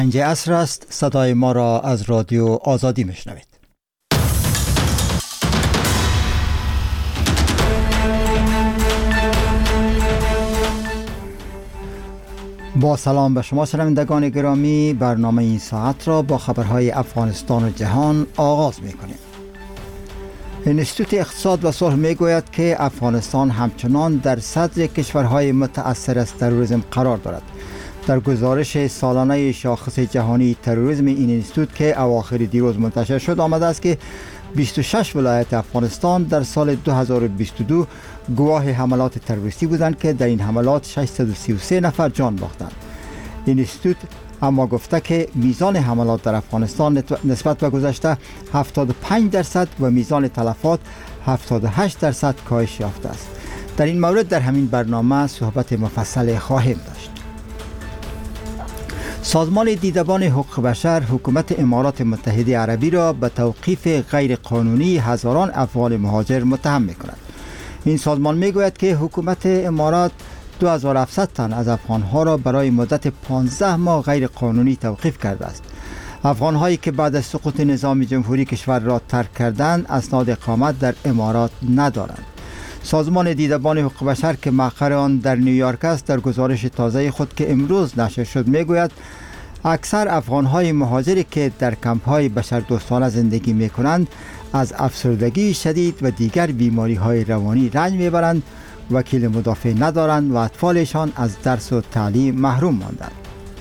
5 عصر است. صدای ما را از رادیو آزادی میشنوید. با سلام به شما شنوندگان گرامی، برنامه این ساعت را با خبرهای افغانستان و جهان آغاز می‌کنیم. انستیتوت اقتصاد و صلح میگوید که افغانستان همچنان در صدر کشورهای متأثر از تروریسم قرار دارد. در گزارش سالانه شاخص جهانی تروریسم این انستیتوت که اواخر دیروز منتشر شد آمده است که 26 ولایت افغانستان در سال 2022 گواه حملات تروریستی بودند که در این حملات 633 نفر جان باختند. این انستیتوت اما گفته که میزان حملات در افغانستان نسبت به گذشته 75% و میزان تلفات 78% کاهش یافته است. در این مورد در همین برنامه صحبت مفصل خواهیم داشت. سازمان دیدبان حقوق بشر حکومت امارات متحده عربی را به توقیف غیر قانونی هزاران افغان مهاجر متهم می‌کند. این سازمان میگوید که حکومت امارات 2700 تن از افغانها را برای مدت 15 ماه غیر قانونی توقیف کرده است. افغانهایی که بعد از سقوط نظام جمهوری کشور را ترک کردند اسناد اقامت در امارات ندارند. سازمان دیدبان حقوق بشر که مقر آن در نیویورک است در گزارش تازه خود که امروز نشر شد میگوید اکثر افغانهای مهاجری که در کمپ‌های بشردوستانه زندگی می‌کنند از افسردگی شدید و دیگر بیماری‌های روانی رنج می‌برند، وکیل مدافع ندارند و اطفالشان از درس و تعلیم محروم ماندند.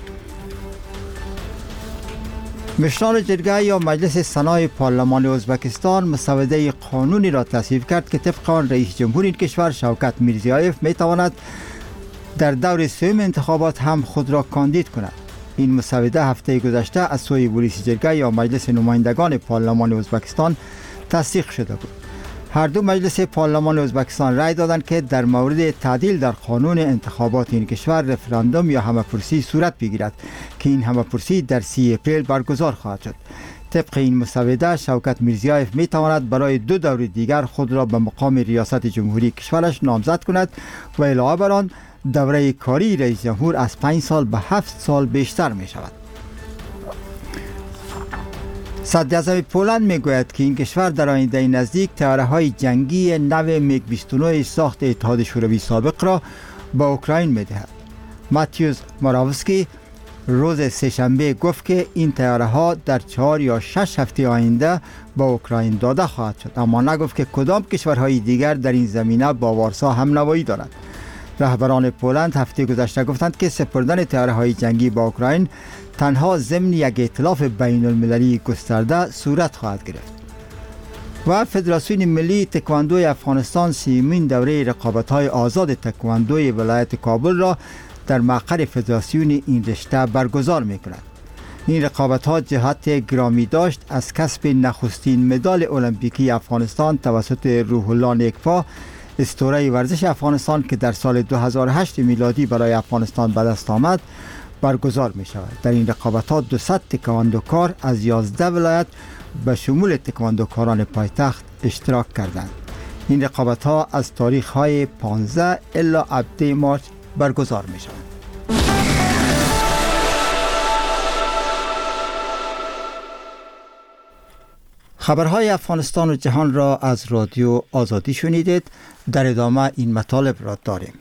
مشران جرگه یا مجلس سنای پارلمان ازبکستان مسوده قانونی را تصویب کرد که طبق آن رئیس جمهور این کشور شوکت میرزیایف میتواند در دور سوم انتخابات هم خود را کاندید کند. این مسوده هفته گذشته از سوی رئیس جرگه یا مجلس نمایندگان پارلمان ازبکستان تصدیق شده بود. هر دو مجلس پارلمان ازبکستان رأی دادند که در مورد تعدیل در قانون انتخابات این کشور رفراندوم یا همه‌پرسی صورت بگیرد که این همه‌پرسی در 30 اپریل برگزار خواهد شد. طبق این مسوده شوکت میرزیایف می تواند برای 2 دور دیگر خود را به مقام ریاست جمهوری کشورش نامزد کند و علاوه بر آن دوره کاری رئیس جمهور از 5 سال به 7 سال بیشتر می شود. صدراعظم پولند میگوید که این کشور در آینده نزدیک طیاره‌های جنگی نو میگ 29 ساخت اتحاد شوروی سابق را به اوکراین میدهد. ماتیوس موراوسکی روز سه‌شنبه گفت که این طیاره‌ها در 4 یا 6 هفته آینده به اوکراین داده خواهد شد، اما نگفت که کدام کشورهای دیگر در این زمینه با وارسا همنوایی دارند. رهبران پولند هفته گذشته گفتند که سپردن طیاره‌های جنگی به اوکراین تنها ضمن یک ائتلاف بین المللی گسترده صورت خواهد گرفت. و فدراسیون ملی تکواندوی افغانستان 30مین دوره رقابت‌های آزاد تکواندوی ولایت کابل را در مقر فدراسیون این رشته برگزار می‌کند. این رقابت‌ها جهت گرامی داشت از کسب نخستین مدال المپیکی افغانستان توسط روح الله نیکپا، اسطوره ورزش افغانستان که در سال 2008 میلادی برای افغانستان به دست آمد برگزار می شود. در این رقابت‌ها 200 تکواندوکار از 11 ولایت به شمول تکواندوکاران پایتخت اشتراک کردند. این رقابت‌ها از تاریخ‌های 15 الی 17 مارس برگزار می شود. خبرهای افغانستان و جهان را از رادیو آزادی شنیدید. در ادامه این مطالب را داریم.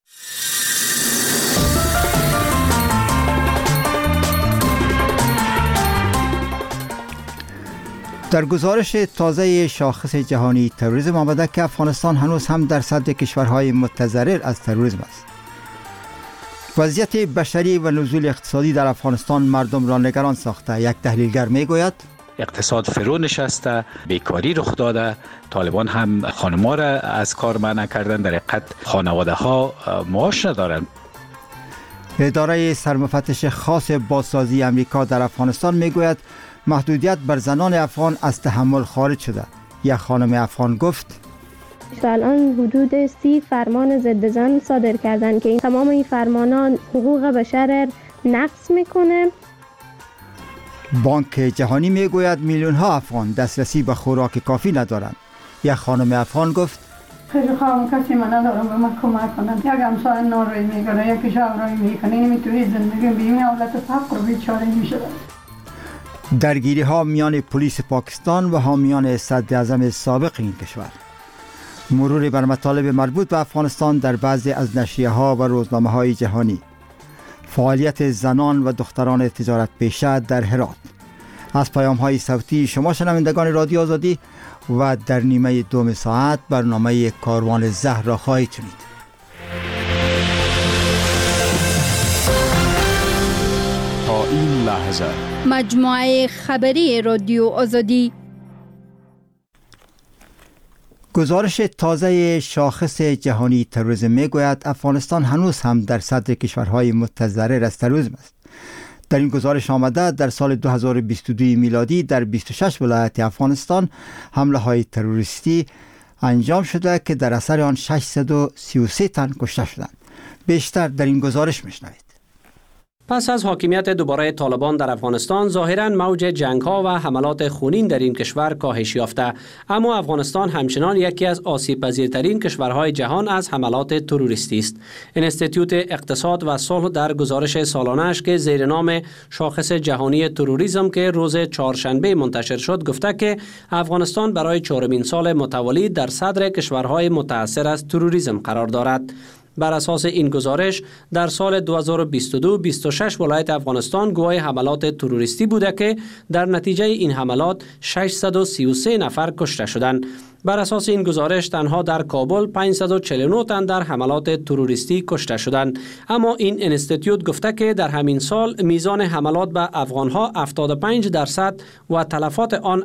در گزارش تازه شاخص جهانی تروریسم آمده که افغانستان هنوز هم در صدر کشورهای متضرر از تروریسم است. وضعیت بشری و نزول اقتصادی در افغانستان مردم را نگران ساخته. یک تحلیلگر میگوید اقتصاد فرو نشسته، بیکاری رخ داده، طالبان هم خانم‌ها را از کار منع کردن، در حقیقت خانواده ها معاش ندارند. اداره سرمفتش خاص بازسازی امریکا در افغانستان میگوید محدودیت بر زنان افغان از تحمل خارج شده. یک خانم افغان گفت الان حدود 30 فرمان ضد زن صادر کردن که تمام این فرمانان حقوق بشر نقض میکنه. بانک جهانی میگوید میلیون ها افغان دسترسی به خوراک کافی ندارند. یک خانم افغان گفت خیلی خواهم کسی من ندارم به من کمک کنند. یک همسایه ناروی میکنه، یکی شاورایی میکنه، نمیتونی زندگی بیمی حالت فقر و بیچاره میشه. درگیری ها میان پلیس پاکستان و حامیان صدر اعظم سابق این کشور. مرور بر مطالب مربوط به افغانستان در بعضی از نشریه ها و روزنامه های جهانی. فعالیت زنان و دختران تجارت پیشه در هرات. از پیام های صوتی شما شنوندگان رادیو آزادی و در نیمه دوم ساعت برنامه کاروان زهر را خواهید شنید. تا این لحظه مجموعه خبری رادیو آزادی. گزارش تازه شاخص جهانی تروریسم میگوید افغانستان هنوز هم در صدر کشورهای متضرر از تروریسم است. در این گزارش آمده در سال 2022 میلادی در 26 ولایت افغانستان حمله های تروریستی انجام شده که در اثر آن 633 تن کشته شدند. بیشتر در این گزارش میشنوید. پس از حاکمیت دوباره طالبان در افغانستان، ظاهراً موج جنگ‌ها و حملات خونین در این کشور کاهش یافته، اما افغانستان همچنان یکی از آسیب‌پذیرترین کشورهای جهان از حملات تروریستی است. انستیتوت اقتصاد و صلح در گزارش سالانه‌اش که زیر نام شاخص جهانی تروریسم که روز چهارشنبه منتشر شد گفته که افغانستان برای چهارمین سال متوالی در صدر کشورهای متأثر از تروریسم قرار دارد. بر اساس این گزارش در سال 2022 26 ولایت افغانستان گواه حملات تروریستی بوده که در نتیجه این حملات 633 نفر کشته شدند. بر اساس این گزارش تنها در کابل 549 تن در حملات تروریستی کشته شدند، اما این انستیتوت گفته که در همین سال میزان حملات به افغانها 75% و تلفات آن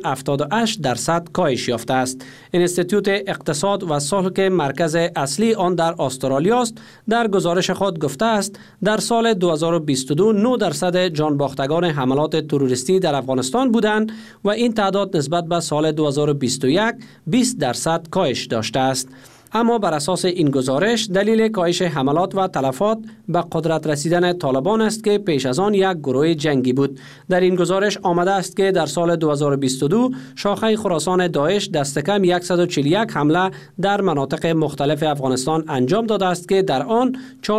78% کاهش یافته است. انستیتوت اقتصاد و صلح که مرکز اصلی آن در استرالیا است در گزارش خود گفته است در سال 2022 9% جانباختگان حملات تروریستی در افغانستان بودند و این تعداد نسبت به سال 2021 20% کاهش داشته است. اما بر اساس این گزارش دلیل کاهش حملات و تلفات به قدرت رسیدن طالبان است که پیش از آن یک گروه جنگی بود. در این گزارش آمده است که در سال 2022 شاخه خراسان داعش دست کم 141 حمله در مناطق مختلف افغانستان انجام داده است که در آن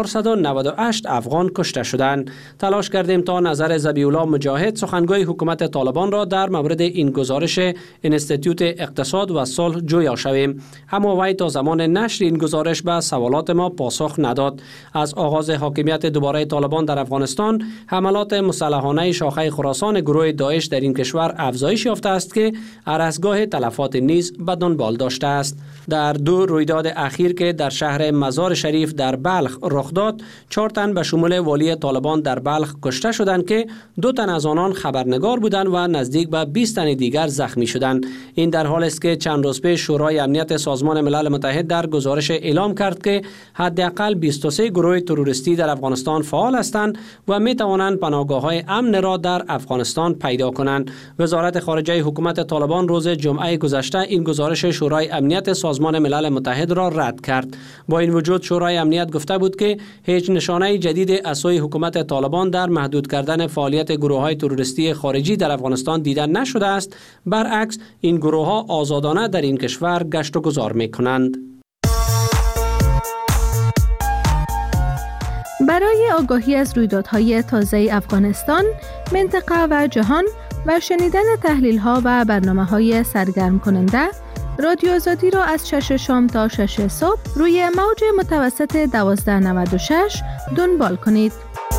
498 افغان کشته شدند. تلاش کردیم تا نظر ذبیح الله مجاهد سخنگوی حکومت طالبان را در مورد این گزارش انستیتوت اقتصاد و صلح جویا شویم، اما وی تا زمان نشر این گزارش به سوالات ما پاسخ نداد. از آغاز حاکمیت دوباره طالبان در افغانستان، حملات مسلحانه شاخه خراسان گروه داعش در این کشور افزایش یافته است که عرضگاه تلفات نیز به دنبال داشته است. در دو رویداد اخیر که در شهر مزار شریف در بلخ رخ داد، 4 تن به شمول والی طالبان در بلخ کشته شدند که 2 تن از آنان خبرنگار بودند و نزدیک به 20 تن دیگر زخمی شدند. این در حالی است که چند روز پیش شورای امنیت سازمان ملل متحد در گزارش اعلام کرد که حداقل 23 گروه تروریستی در افغانستان فعال هستند و می توانند پناهگاه‌های امن را در افغانستان پیدا کنند. وزارت خارجه حکومت طالبان روز جمعه گذشته این گزارش شورای امنیت سازمان ملل متحد را رد کرد. با این وجود شورای امنیت گفته بود که هیچ نشانه جدید از سوی حکومت طالبان در محدود کردن فعالیت گروه‌های تروریستی خارجی در افغانستان دیده نشده است. برعکس این گروه‌ها آزادانه در این کشور گشت و گذار می‌کنند. برای آگاهی از رویدادهای تازه افغانستان، منطقه و جهان و شنیدن تحلیل‌ها و برنامه‌های سرگرم کننده، رادیو آزادی را از 6 شام تا 6 صبح روی موج متوسط 1296 دنبال کنید.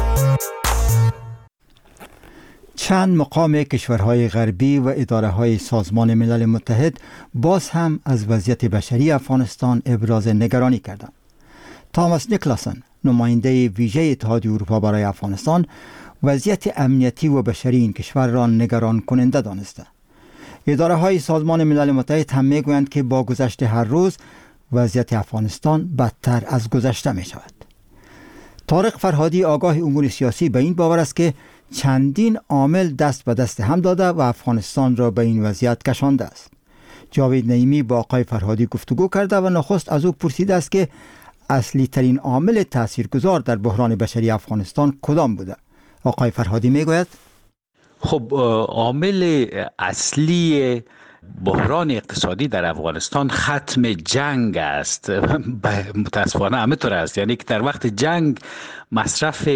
چند مقام کشورهای غربی و اداره‌های سازمان ملل متحد باز هم از وضعیت بشری افغانستان ابراز نگرانی کردند. تاماس نیکلاسن، نماینده ویژه اتحادیه اروپا برای افغانستان، وضعیت امنیتی و بشری این کشور را نگران کننده دانسته. اداره‌های سازمان ملل متحد هم می‌گویند که با گذشت هر روز وضعیت افغانستان بدتر از گذشته می‌شود. طارق فرهادی، آگاه امور سیاسی، به این باور است که چندین عامل دست به دست هم داده و افغانستان را به این وضعیت کشانده است. جاوید نعیمی با آقای فرهادی گفتگو کرده و نخست از او پرسیده است که اصلی ترین عامل تاثیرگذار در بحران بشری افغانستان کدام بوده؟ آقای فرهادی میگوید خب عامل اصلی بحران اقتصادی در افغانستان ختم جنگ است. متاسفانه همینطور است، یعنی که در وقت جنگ مصرف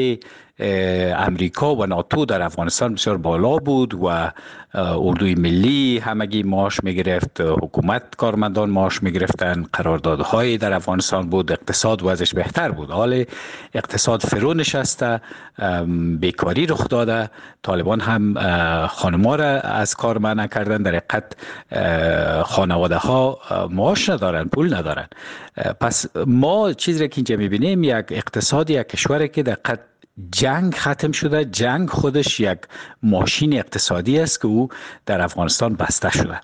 امریکا و ناتو در افغانستان بسیار بالا بود و اردوی ملی همگی معاش میگرفت، حکومت کارمندان معاش میگرفتن، قراردادهای در افغانستان بود، اقتصاد وضعش بهتر بود. حال اقتصاد فرو نشسته، بیکاری رخ داده، طالبان هم خانما را از کار منع کردن، در حقیقت خانواده ها معاش ندارن، پول ندارن. پس ما چیزی را که اینجا میبینیم یک اقتصاد یک کشوری که در حقیقت جنگ ختم شده. جنگ خودش یک ماشین اقتصادی است که او در افغانستان بسته شده.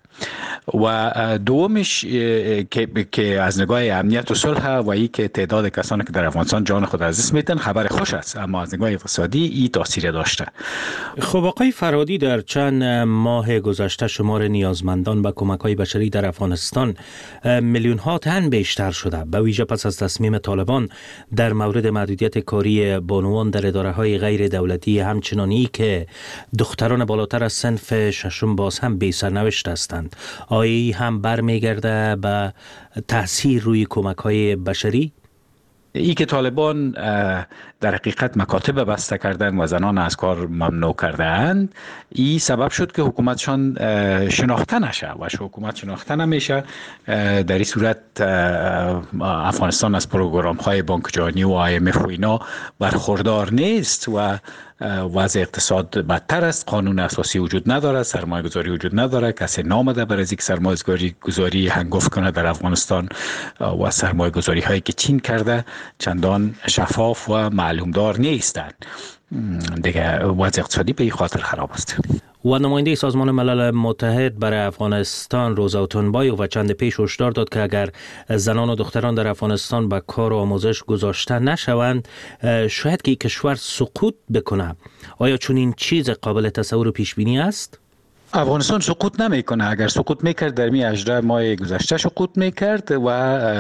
و دومش که از نگاه امنیت و صلح و ای که تعداد کسانی که در افغانستان جان خود از دست میدن خبر خوش است، اما از نگاه اقتصادی این تاثیر داشته. خب آقای فرهادی، در چند ماه گذشته شمار نیازمندان به کمک‌های بشری در افغانستان میلیون ها تن بیشتر شده، به ویژه پس از تصمیم طالبان در مورد محدودیت کاری بانوان در اداره‌های غیر دولتی، همچنانی که دختران بالاتر از صنف ششم باز هم بی سرنوشت هستند. آیا هم برمیگرده به تاثیر روی کمک‌های بشری؟ ای که طالبان در حقیقت مکاتب بسته کردن و زنان از کار ممنوع کردند، این سبب شد که حکومتشان شناخته نشه و حکومت شناخته نمیشه. در این صورت افغانستان از پروگرام های بانک جهانی و IMF و اینا برخوردار نیست و وضع اقتصاد بدتر است. قانون اساسی وجود نداره، سرمایه گذاری وجود نداره، کسی نامده برای اینکه سرمایه گذاری هنگفت کنه در افغانستان و سرمایه گذاری هایی که چین کرده چندان شفاف و معلومدار نیستند. دیگه وضع اقتصادی به این خاطر خراب است. و نماینده سازمان ملل متحد برای افغانستان روزا اوتونبایوف چند پیش هشدار داد که اگر زنان و دختران در افغانستان به کار و آموزش گذاشته نشوند، شاید که کشور سقوط بکنه. آیا چون این چیز قابل تصور و پیش بینی است؟ افغانستان سقوط نمیکنه. اگر سقوط میکرد در می 18 ماه گذشته سقوط میکرد و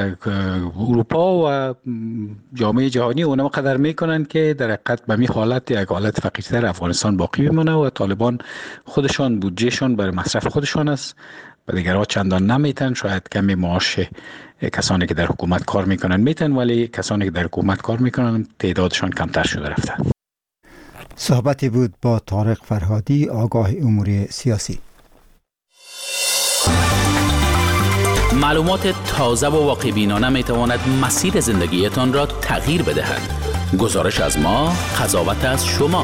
اروپا و جامعه جهانی اونم قدر میکنن که در حقیقت به می حالت یک حالت فقیرتر افغانستان باقی بمونه و طالبان خودشان بودجهشان برای مصرف خودشان است و دیگرها چندان نمیتن. شاید کمی معاش کسانی که در حکومت کار میکنن میتن، ولی کسانی که در حکومت کار میکنن تعدادشان کمتر شده رفته. صحبتی بود با طارق فرهادی، آگاه امور سیاسی. معلومات تازه و واقع بینانه می تواند مسیر زندگیتان را تغییر بدهد. گزارش از ما، قضاوت از شما.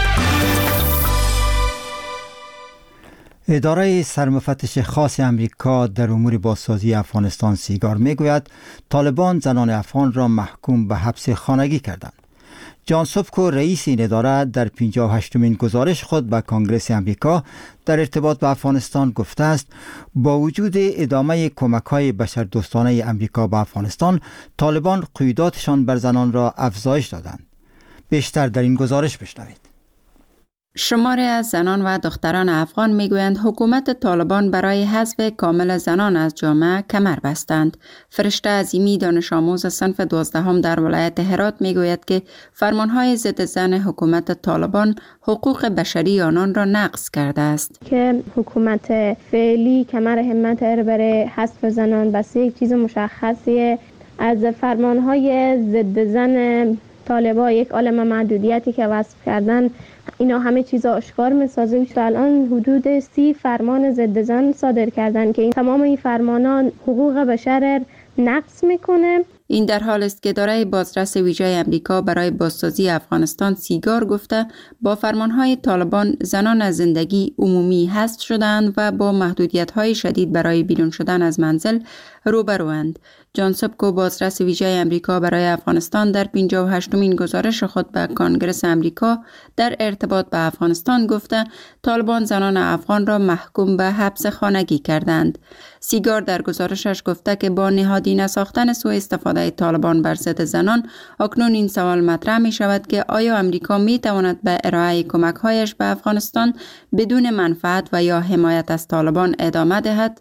اداره سرمفتش خاص امریکا در امور بازسازی افغانستان سیگار میگوید طالبان زنان افغان را محکوم به حبس خانگی کردند. جان سوفکو رئیس این اداره در 58مین گزارش خود به کنگره امریکا در ارتباط به افغانستان گفته است با وجود ادامه کمک‌های بشردوستانه امریکا به افغانستان، طالبان قیوداتشان بر زنان را افزایش دادند. بیشتر در این گزارش بشنوید. شماری از زنان و دختران افغان میگویند حکومت طالبان برای حذف کامل زنان از جامعه کمر بستند. فرشته عظیمی دانش آموز صنف 12 در ولایت هرات میگوید که فرمانهای ضد زن حکومت طالبان حقوق بشری آنان را نقض کرده است. که حکومت فعلی کمر همت برای حذف زنان بس یک چیز مشخصیه. از فرمانهای ضد زن طالبان یک عالم محدودیتی که وصف کردن، اینا همه چیزا آشکار می‌سازه. الان حدود 30 فرمان ضد زن صادر کردن که تمام این فرمانان حقوق بشر نقض میکنه. این در حال است که اداره بازرس ویژه امریکا برای بازسازی افغانستان سیگار گفته با فرمانهای طالبان زنان از زندگی عمومی حذف شدند و با محدودیت‌های شدید برای بیرون شدن از منزل روبروند. جان سوفکو بازرس ویژه امریکا برای افغانستان در 58مین گزارش خود به کنگره امریکا در ارتباط به افغانستان گفته طالبان زنان افغان را محکوم به حبس خانگی کردند. سیگار در گزارشش گفته که با نهادینه ساختن سوء استفاده طالبان بر ضد زنان، اکنون این سوال مطرح می شود که آیا امریکا می تواند به ارائه کمک‌هایش به افغانستان بدون منفعت و یا حمایت از طالبان ادامه دهد؟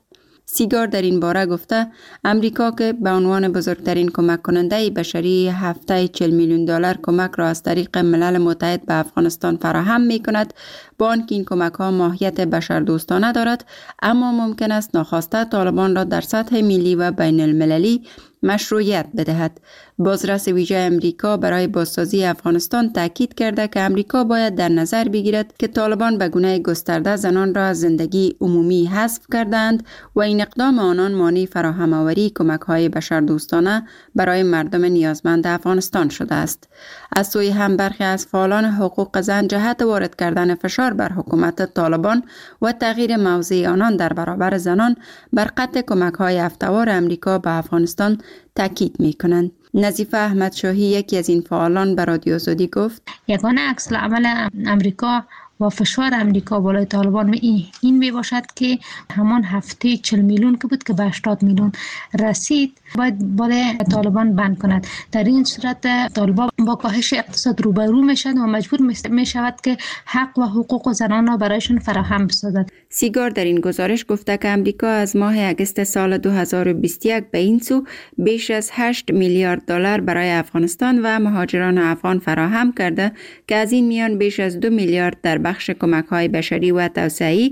سیگار در این باره گفته امریکا که به عنوان بزرگترین کمک کننده بشری هفته 40 میلیون دلار کمک را از طریق ملل متحد به افغانستان فراهم می کند، با آنکه این کمک ها ماهیت بشردوستانه دارد، اما ممکن است ناخواسته طالبان را در سطح ملی و بین المللی مشروعیت بدهد. بازرس ویژه امریکا برای بازسازی افغانستان تاکید کرده که امریکا باید در نظر بگیرد که طالبان به گونه گسترده زنان را از زندگی عمومی حذف کردند و این اقدام آنان مانع فراهم آوری کمک‌های بشردوستانه برای مردم نیازمند افغانستان شده است. از سوی هم برخی از فعالان حقوق زن جهت وارد کردن فشار بر حکومت طالبان و تغییر موضع آنان در برابر زنان بر قطع کمک‌های هفته‌وار امریکا به افغانستان تاکید می‌کنند. نظیفه احمد شاهی یکی از این فعالان به رادیو آزادی گفت یگانه عکس العمل امریکا و فشار امریکا بالای طالبان این می باشد که همان هفته 40 میلیون که بود که به 80 میلیون رسید باید بالای طالبان بند کند. در این صورت طالبان با کاهش اقتصاد روبرو می شود و مجبور می شود که حق و حقوق زنان را برایشان فراهم بسازد. سیگار در این گزارش گفته که امریکا از ماه اگست سال 2021 به این سو بیش از 8 میلیارد دلار برای افغانستان و مهاجران افغان فراهم کرده که از این میان بیش از 2 میلیارد در بخش کمک‌های بشری و توسعه‌ای،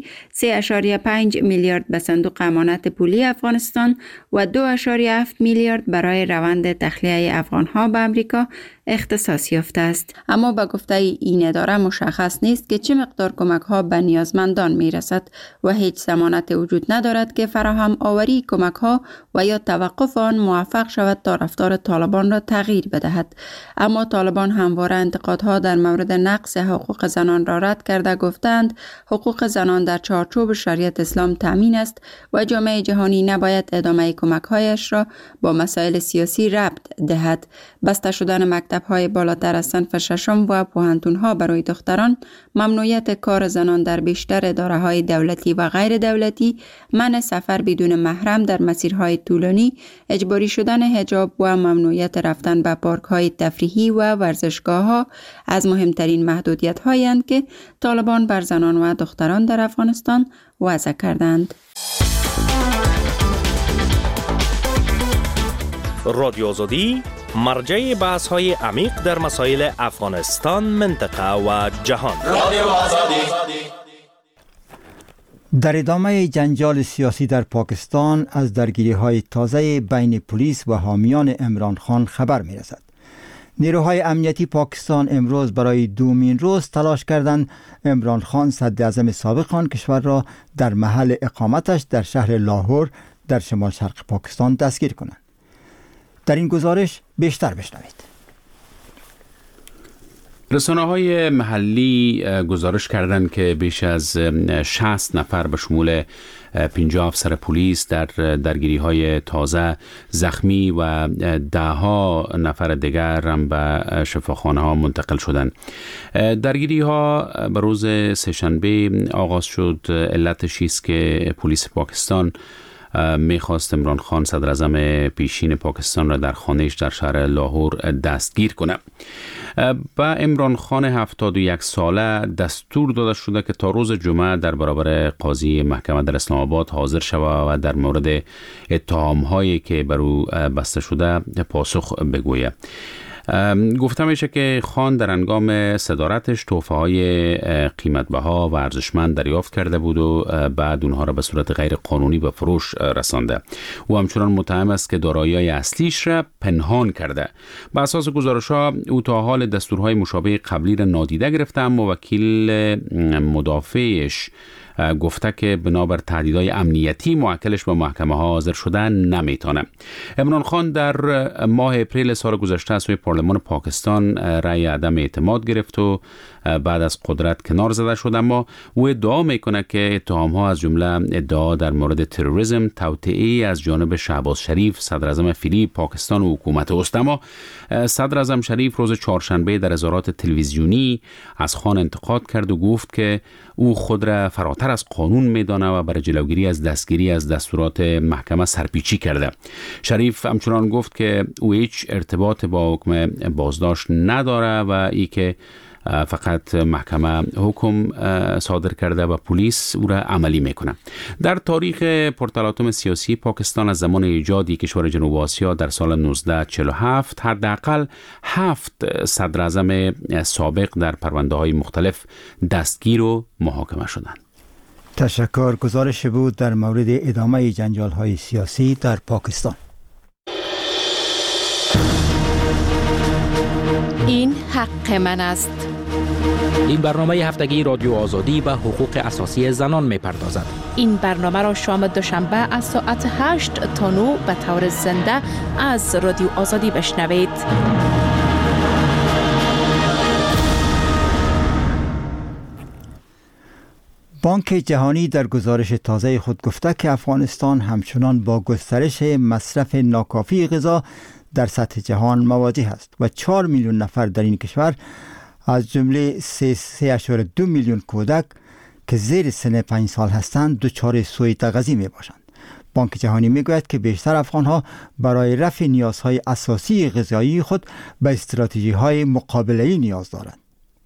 3.5 میلیارد به صندوق امانت پولی افغانستان و 2.7 میلیارد برای روند تخلیه افغان‌ها به امریکا اختصاص یافته است. اما به گفته این اداره مشخص نیست که چه مقدار کمک‌ها به نیازمندان می‌رسد و هیچ ضمانت وجود ندارد که فراهم آوری کمک‌ها و یا توقف آن موفق شود تا رفتار طالبان را تغییر بدهد. اما طالبان همواره انتقادها در مورد نقض حقوق زنان را رد کرده گفتند حقوق زنان در چارچوب شریعت اسلام تامین است و جامعه جهانی نباید ادامه کمک‌هایش را با مسائل سیاسی ربط دهد. بسته شدن مکتب‌های بالاتر از صنف ششم و پوهنتون‌ها برای دختران، ممنوعیت کار زنان در بیشتر اداره‌های دولتی و غیر دولتی، منع سفر بدون محرم در مسیرهای طولانی، اجباری شدن حجاب و ممنوعیت رفتن به پارک‌های تفریحی و ورزشگاه‌ها از مهمترین محدودیت‌هایی اند که طالبان بر زنان و دختران در افغانستان وضع کردند. رادیو آزادی مرجع بحث‌های عمیق در مسائل افغانستان، منطقه و جهان. رادیو آزادی. در ادامه جنجال سیاسی در پاکستان از درگیری‌های تازه بین پلیس و حامیان عمران خان خبر می‌رسد. نیروهای امنیتی پاکستان امروز برای دومین روز تلاش کردند عمران خان صدراعظم سابق آن کشور را در محل اقامتش در شهر لاهور در شمال شرق پاکستان دستگیر کنند. در این گزارش بیشتر بشنوید. رسانه‌های محلی گزارش کردند که بیش از 60 نفر به شمول 50 افسر پلیس در درگیری‌های تازه زخمی و 10 نفر دیگر هم به شفاخانه‌ها منتقل شدند. درگیری‌ها به روز سه‌شنبه آغاز شد. علتش است که پلیس پاکستان میخواست عمران خان صدراعظم پیشین پاکستان را در خانه‌اش در شهر لاهور دستگیر کنه. به عمران خان 71 ساله دستور داده شده که تا روز جمعه در برابر قاضی محکمه در اسلام آباد حاضر شود و در مورد اتهام‌هایی که بر او بسته شده پاسخ بگوید. گفته میشه که خان در هنگام صدارتش تحفه‌های قیمت‌بها و ارزشمند دریافت کرده بود و بعد اونها را به صورت غیر قانونی به فروش رسانده. او همچنان متهم است که دارایی‌های اصلیش را پنهان کرده. بر اساس گزارش‌ها او تا حال دستورهای مشابه قبلی را نادیده گرفته، اما وکیل مدافعش گفته که بنابر تهدیدهای امنیتی موکلش به محکمه ها حاضر شدن نمیتونه. عمران خان در ماه اپریل سال گذشته از سوی پارلمان پاکستان رأی عدم اعتماد گرفت و بعد از قدرت کنار زده شد، اما او ادعا میکنه که اتهام ها از جمله ادعا در مورد تروریسم، توطئه از جانب شهباز شریف صدراعظم فعلی پاکستان و حکومت است. اما صدراعظم شریف روز چهارشنبه در اظهارات تلویزیونی از خان انتقاد کرد و گفت که او خود را فراتر از قانون میدانه و برای جلوگیری از دستگیری از دستورات محکمه سرپیچی کرده. شریف همچنان گفت که او هیچ ارتباط با حکم بازداشت نداره و ای که فقط محکمه حکم صادر کرده و پلیس او را عملی میکنه. در تاریخ پرتلاطم سیاسی پاکستان از زمان ایجاد کشور جنوب آسیا در سال 1947 حداقل 7 صدر اعظم سابق در پرونده های مختلف دستگیر و محاکمه شدند. تشکر. گزارش بود در مورد ادامه جنجال های سیاسی در پاکستان. این حق من است. این برنامه هفتگی رادیو آزادی به حقوق اساسی زنان می‌پردازد. این برنامه را شام دوشنبه از ساعت 8 تا 9 به طور زنده از رادیو آزادی بشنوید. بانک جهانی در گزارش تازه خود گفته که افغانستان همچنان با گسترش مصرف ناکافی غذا در سطح جهان مواجه است و 4 میلیون نفر در این کشور از جمله 3.2 میلیون کودک که زیر سن 5 سال هستند دچار سوء تغذیه می باشند. بانک جهانی می گوید که بیشتر افغانها برای رفع نیازهای اساسی غذایی خود به استراتژی های مقابله‌ای نیاز دارند.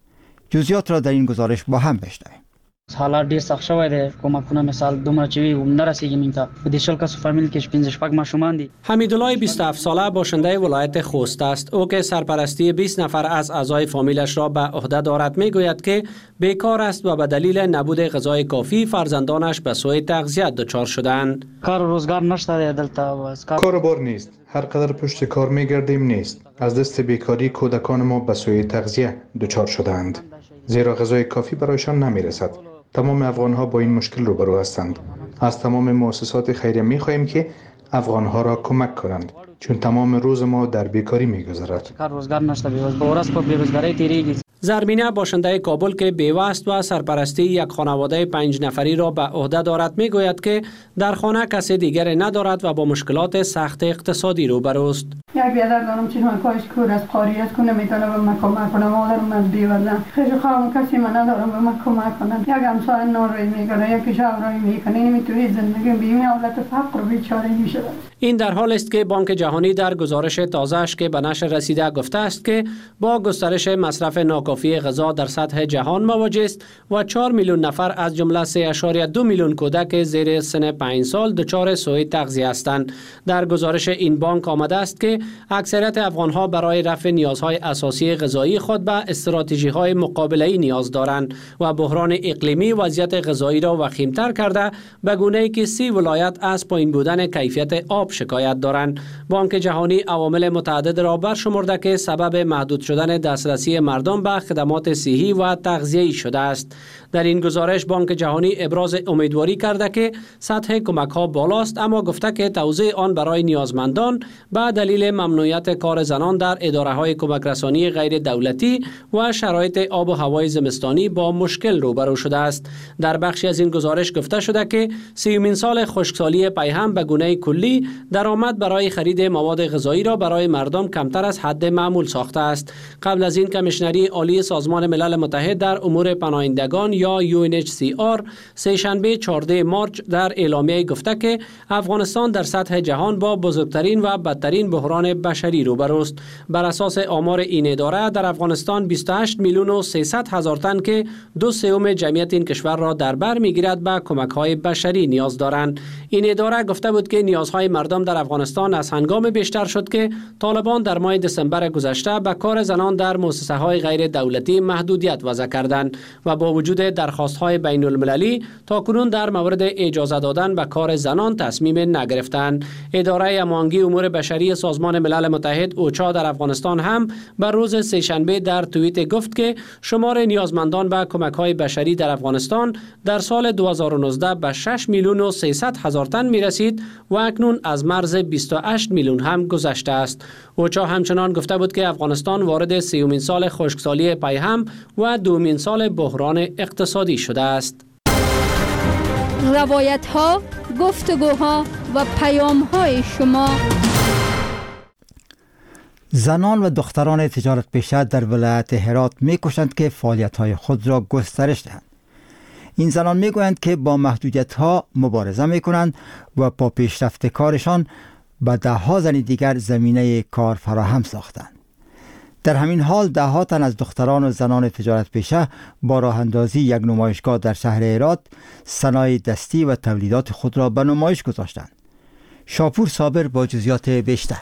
جزئیات را در این گزارش با هم بشنویم. حالات ډیر سخت شوی دی. کومکونه مثال دومره چې وي نرسیږي مونږ ته. په دې شل کسو فامیل کې 15 ماشومان دي. حمیدالله 27 ساله باشنده ولایت خوست است. او که سرپرستی 20 نفر از اعضای فامیلش را به عهده دارد میگوید که بیکار است و به دلیل نبود غذای کافی فرزندانش به سوء تغذیه دچار شدند. کار و روزگار نشته دلته. کار و بار نیست. هر قدر پشت کار میگردیم نیست. از دست بیکاری کودکان ما به سوء تغذیه دچار شدند. زیرا غذای کافی برایشان نمیرسد. تمام افغان‌ها با این مشکل روبرو هستند. از تمام مؤسسات خیریه می‌خواهیم که افغان‌ها را کمک کنند چون تمام روز ما در بیکاری می‌گذرد. کار روزگار نشته. بی‌روزگاری په بیروزګاری تیریږي. زرمینه باشنده کابل که بیوه است و سرپرستی یک خانواده 5 نفری را به عهده دارد میگوید که در خانه کسی دیگر ندارد و با مشکلات سخت اقتصادی روبروست. یک بیادر دارم چیز من کاش کور از قاری است که نمیتونه به من کمک کنه. مادرم از بیوزن خیلی خواهم کسی من ندارم به من کمک کنه. یک همسایه ناروی میکنه یکی شاوری میکنه نمیتونی زندگی بیمی حالت فقر و بیچارگی شده. این در حال است که بانک جهانی در گزارش تازه‌اش که به نشر رسیده گفته است که با گسترش مصرف ناکافی غذا در سطح جهان مواجه است و 4 میلیون نفر از جمله 3.2 میلیون کودک زیر سن 5 سال دچار سوء تغذیه هستند. در گزارش این بانک آمده است که اکثریت افغان‌ها برای رفع نیازهای اساسی غذایی خود به استراتژی‌های مقابله‌ای نیاز دارند و بحران اقلیمی وضعیت غذایی را وخیم‌تر کرده به گونه‌ای که 30 ولایت از پایین بودن کیفیت آب شکایت دارند. بانک جهانی عوامل متعدد را برشمرده که سبب محدود شدن دسترسی مردم به خدمات صحی و تغذیه‌ای شده است. در این گزارش بانک جهانی ابراز امیدواری کرده که سطح کمک‌ها بالاست، اما گفته که توزیع آن برای نیازمندان به دلیل ممنوعیت کار زنان در اداره‌های کمک رسانی غیر دولتی و شرایط آب و هوای زمستانی با مشکل روبرو شده است. در بخشی از این گزارش گفته شده که 30مین سال خشکسالی پیهم به گونه کلی درآمد برای خرید مواد غذایی را برای مردم کمتر از حد معمول ساخته است. قبل از این کمیشنری عالی سازمان ملل متحد در امور پناهندگان یا UNHCR سه‌شنبه 14 مارچ در اعلامیه گفته که افغانستان در سطح جهان با بزرگترین و بدترین بحران بشری روبروست. بر اساس آمار این اداره در افغانستان 28 میلیون و 300 هزار تن که 2/3 جمعیت این کشور را در بر میگیرد به کمک‌های بشری نیاز دارند. این اداره گفته بود که نیازهای مردم در افغانستان از هنگام بیشتر شد که طالبان در ماه دسامبر گذشته به کار زنان در مؤسسه‌های غیر دولتی محدودیت وضع کردند و با وجود درخواست‌های بین المللی تاکنون در مورد اجازه دادن به کار زنان تصمیم نگرفتند. اداره هماهنگی امور بشری سازمان ملل متحد اوچا در افغانستان هم بر روز سه‌شنبه در توییت گفت که شمار نیازمندان به کمک‌های بشری در افغانستان در سال 2019 به 6 میلیون و 300 هزار تن می‌رسید و اکنون از مرز 28 میلیون هم گذشته است. اوچا همچنان گفته بود که افغانستان وارد 30مین سال خشکسالی پیهم و 2مین سال بحران اقتصادی شده است. روایت‌ها، گفتگوها و پیام‌های شما. زنان و دختران تجارت پیشه در ولایت هرات می‌کوشند که فعالیت‌های خود را گسترش دهند. این زنان می‌گویند که با محدودیت‌ها مبارزه می‌کنند و با پیشرفت کارشان به 10 زن دیگر زمینه کار فراهم ساختند. در همین حال ده‌ها تن از دختران و زنان تجارت پیشه با راه اندازی یک نمایشگاه در شهر هرات صنایع دستی و تولیدات خود را به نمایش گذاشتند. شاپور صابر با جزئیات بیشتر.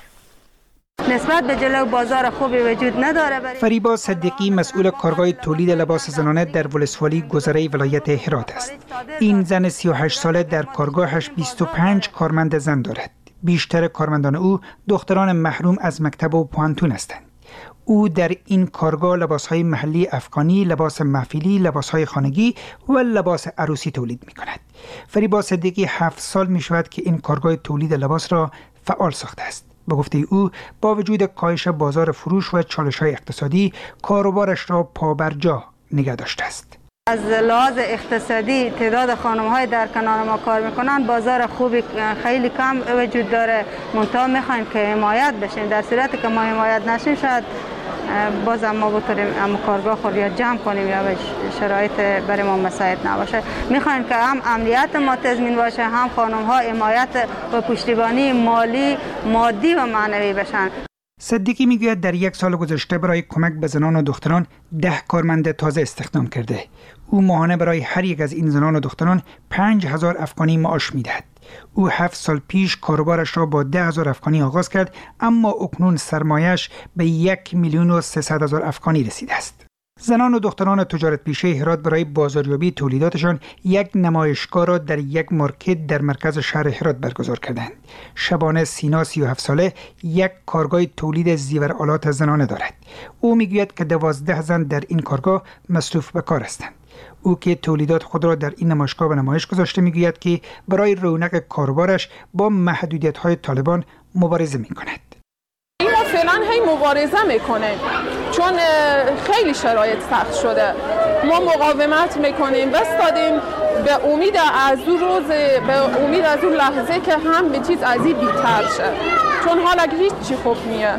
نسبت به جلو بازار خوبی وجود نداره. فریبا صدیقی مسئول کارگاه تولید لباس زنانه در ولسوالی گذره ولایت هرات است. این زن 38 ساله در کارگاهش 25 کارمند زن دارد. بیشتر کارمندان او دختران محروم از مکتب و پوانتون هستند. او در این کارگاه لباسهای محلی افغانی، لباس محفلی، لباسهای خانگی و لباس عروسی تولید می کند. فریبا صدیقی 7 سال می شود که این کارگاه تولید لباس را فعال ساخته است. به گفته او با وجود کاهش بازار فروش و چالش‌های اقتصادی کاروبارش را پابرجا نگه داشته است. از لحاظ اقتصادی تعداد خانم‌های در کنار ما کار میکنن، بازار خوبی خیلی کم وجود داره. منتها میخوایم که حمایت بشیم. در صورتی که ما حمایت نشیم شاید بازم ما بتونیم کارگاه خود یا جمع کنیم یا شرایط برای ما مساعد نباشه. میخوایم که هم امنیت ما تضمین باشه، هم خانم‌ها حمایت و پشتیبانی مادی و معنوی بشن. صدیقی میگوید در 1 سال گذشته برای کمک به زنان و دختران 10 کارمند تازه استخدام کرده. او ماهانه برای هر یک از این زنان و دختران 5000 افغانی معاش میدهد. او 7 سال پیش کاروبارش را با 10,000 افغانی آغاز کرد، اما اکنون سرمایش به 1,300,000 افغانی رسیده است. زنان و دختران تجارت پیشه هرات برای بازاریابی تولیداتشان یک نمایشگاه را در یک مارکت در مرکز شهر هرات برگزار کردند. شبانه سینا 37 ساله یک کارگاه تولید زیورآلات زنانه دارد. او میگوید که 12 زن در این کارگاه مصروف به کار هستند. او که تولیدات خود را در این نمایشگاه به نمایش گذاشته میگوید که برای رونق کاروبارش با محدودیت‌های طالبان مبارزه می‌کند. ما فعلا مبارزه میکنیم چون خیلی شرایط سخت شده. ما مقاومت میکنیم، بستادیم به امید از اون روز، به امید از اون لحظه که هم به چیز از این بی‌تر شه، چون حالا هیچ چی خوب نیه.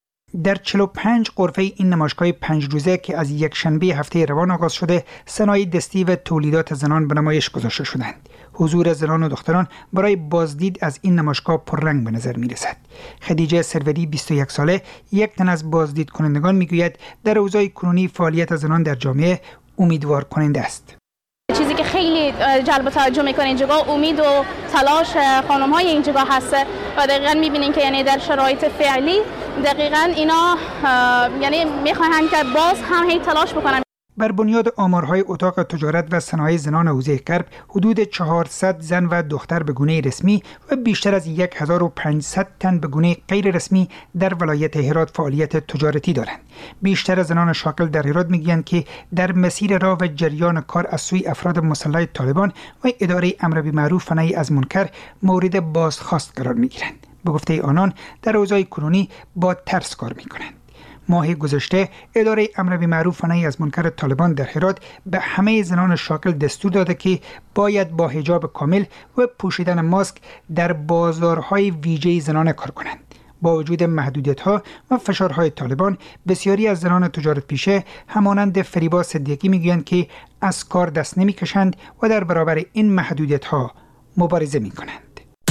در 45 غرفه این نمایشگاه 5 روزه که از یک شنبه هفته روان آغاز شده، صنایع دستی و تولیدات زنان به نمایش گذاشته شدند. حضور زنان و دختران برای بازدید از این نمایشگاه پررنگ به نظر می رسد. خدیجه سروری 21 ساله یک تن از بازدید کنندگان می گوید در اوضاع کنونی فعالیت زنان در جامعه امیدوار کننده است. چیزی که خیلی جلب توجه میکنه اینجا امید و تلاش خانم های اینجا هست و دقیقاً میبینین که یعنی در شرایط فعلی دقیقاً اینا یعنی میخواهند که باز هم تلاش بکنن. بر بنیاد آمارهای اتاق تجارت و صنایع زنان حوزه غرب، حدود 400 زن و دختر به گونه رسمی و بیشتر از 1500 تن به گونه غیر رسمی در ولایت هرات فعالیت تجارتی دارند. بیشتر زنان شاغل در هرات میگویند که در مسیر راه و جریان کار از سوی افراد مسلح طالبان و اداره امر بالمعروف و نهی از منکر مورد بازخواست قرار میگیرند. به گفته آنان در اوضاع کنونی با ترس کار میکنند. ماه گذشته اداره امر بالمعروف و نهی از منکر طالبان در هرات به همه زنان شاغل دستور داده که باید با حجاب کامل و پوشیدن ماسک در بازارهای ویژه زنانه کار کنند. با وجود محدودیت‌ها و فشارهای طالبان، بسیاری از زنان تجارت پیشه همانند فریبا صدیقی میگویند که از کار دست نمی‌کشند و در برابر این محدودیت‌ها مبارزه می‌کنند.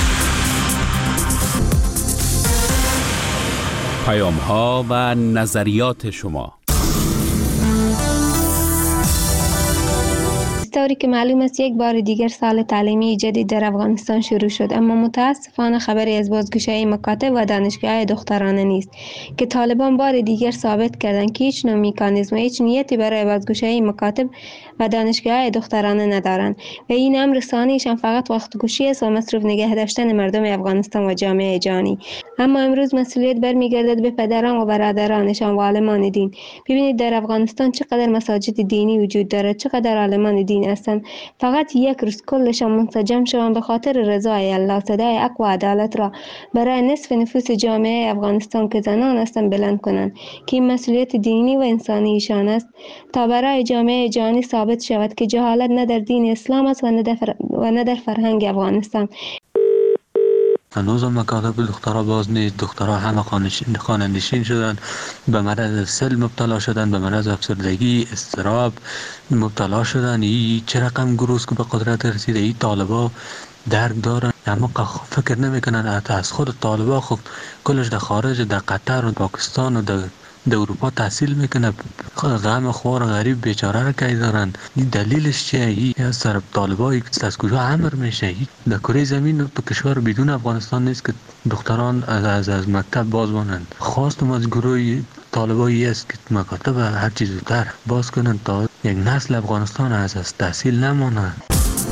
پیام‌ها و نظریات شما. طوری که معلوم است یک بار دیگر سال تعلیمی جدید در افغانستان شروع شد، اما متاسفانه خبری از بازگشایی مکاتب و دانشگاه دخترانه نیست که طالبان بار دیگر ثابت کردند که هیچ نوع مکانیزم و هیچ نیتی برای بازگشایی مکاتب و دانشگاه دخترانه ندارند و این امر ثانیشان فقط وقت گوشی است و مصروف نگه داشتن مردم افغانستان و جامعه جهانی. اما امروز مسئولیت برمیگردد به پدران و برادرانشان و عالمان دین. ببینید در افغانستان چقدر مساجد دینی وجود دارد، چقدر عالمان دین هستند. فقط یک روز کلشان منسجم شوند به خاطر رضای الله، صدای حق و عدالت را برای نصف نفوس جامعه افغانستان که زنان هستند بلند کنند که این مسئولیت دینی و انسانی ایشان است تا برای جامعه جهانی ثابت شود که جهالت نه در دین اسلام است و نه در فرهنگ افغانستان. هنوز مکاتب دخترها باز نیست. دخترها همه خانه‌نشین شدن، به مرض سل مبتلا شدن، به مرض افسردگی، اضطراب مبتلا شدن. این چه رقم گروه که به قدرت رسیده، این طالبا درک دارن، اما فکر نمیکنن از خود طالبا خب کلش در خارج، در قطر و پاکستان و در در اروپا تحصیل میکنه، غم خوار غریب بیچاره را که دارن. این دلیلش چیه؟ این سر طالبایی که از کجا امر میشه؟ در کره زمین تو کشور بدون افغانستان نیست که دختران از مکتب باز مانند. خواستم از گروه طالبایی است که مکاتب هر چیز زودتر باز کنند تا یک نسل افغانستان از تحصیل نمانند.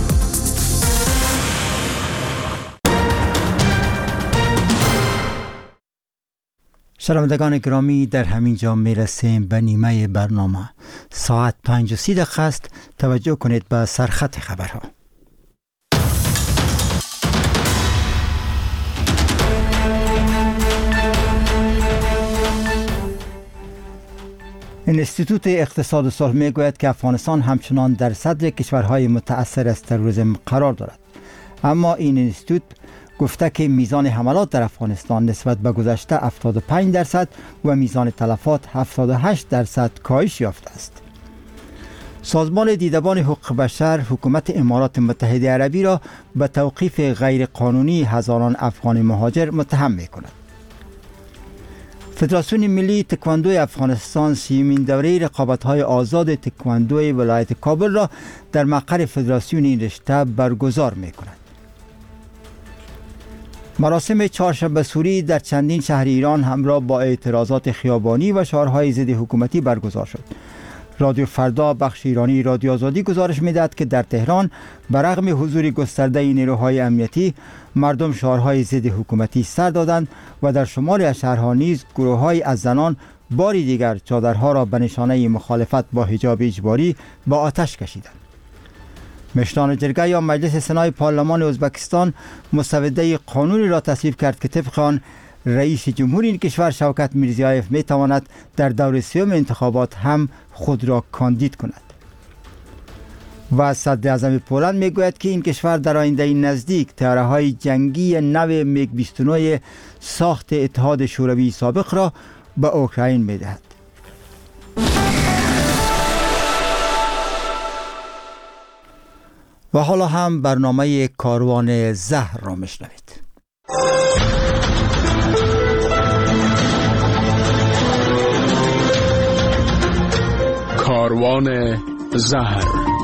شنوندگان گرامی، در همین جا میرسیم به نیمه برنامه. ساعت 5:30 است. توجه کنید به سرخط خبرها. انستیتوت اقتصاد و صلح میگوید که افغانستان همچنان در صدر کشورهای متأثر از تروریسم قرار دارد، اما این انستیتوت گفته که میزان حملات در افغانستان نسبت به گذشته 75% و میزان تلفات 78% کاهش یافته است. سازمان دیدبان حقوق بشر حکومت امارات متحده عربی را به توقیف غیرقانونی هزاران افغان مهاجر متهم می‌کند. فدراسیون ملی تکواندو افغانستان 30مین دوره رقابت‌های آزاد تکواندو ولایت کابل را در مقر فدراسیون این رشته برگزار می‌کند. مراسم چهارشنبه سوری در چندین شهر ایران همراه با اعتراضات خیابانی و شعارهای ضد حکومتی برگزار شد. رادیو فردا بخش ایرانی رادیو آزادی گزارش می‌دهد که در تهران برغم حضور گسترده نیروهای امنیتی مردم شعارهای ضد حکومتی سر دادند و در شمال از شهرها نیز گروه‌های از زنان باری دیگر چادرها را به نشانه مخالفت با حجاب اجباری به آتش کشیدند. مشران جرگه یا مجلس سنای پارلمان ازبکستان مسوده قانونی را تصویب کرد که طبق آن رئیس جمهوری این کشور شوکت میرزیایف می تواند در دور سوم انتخابات هم خود را کاندید کند. و صدر اعظم پولند میگوید که این کشور در آینده نزدیک طیاره‌های جنگی نو میگ 29 ساخت اتحاد شوروی سابق را به اوکراین میدهد. و حالا هم برنامه کاروان زهر را میشنوید. کاروان زهر.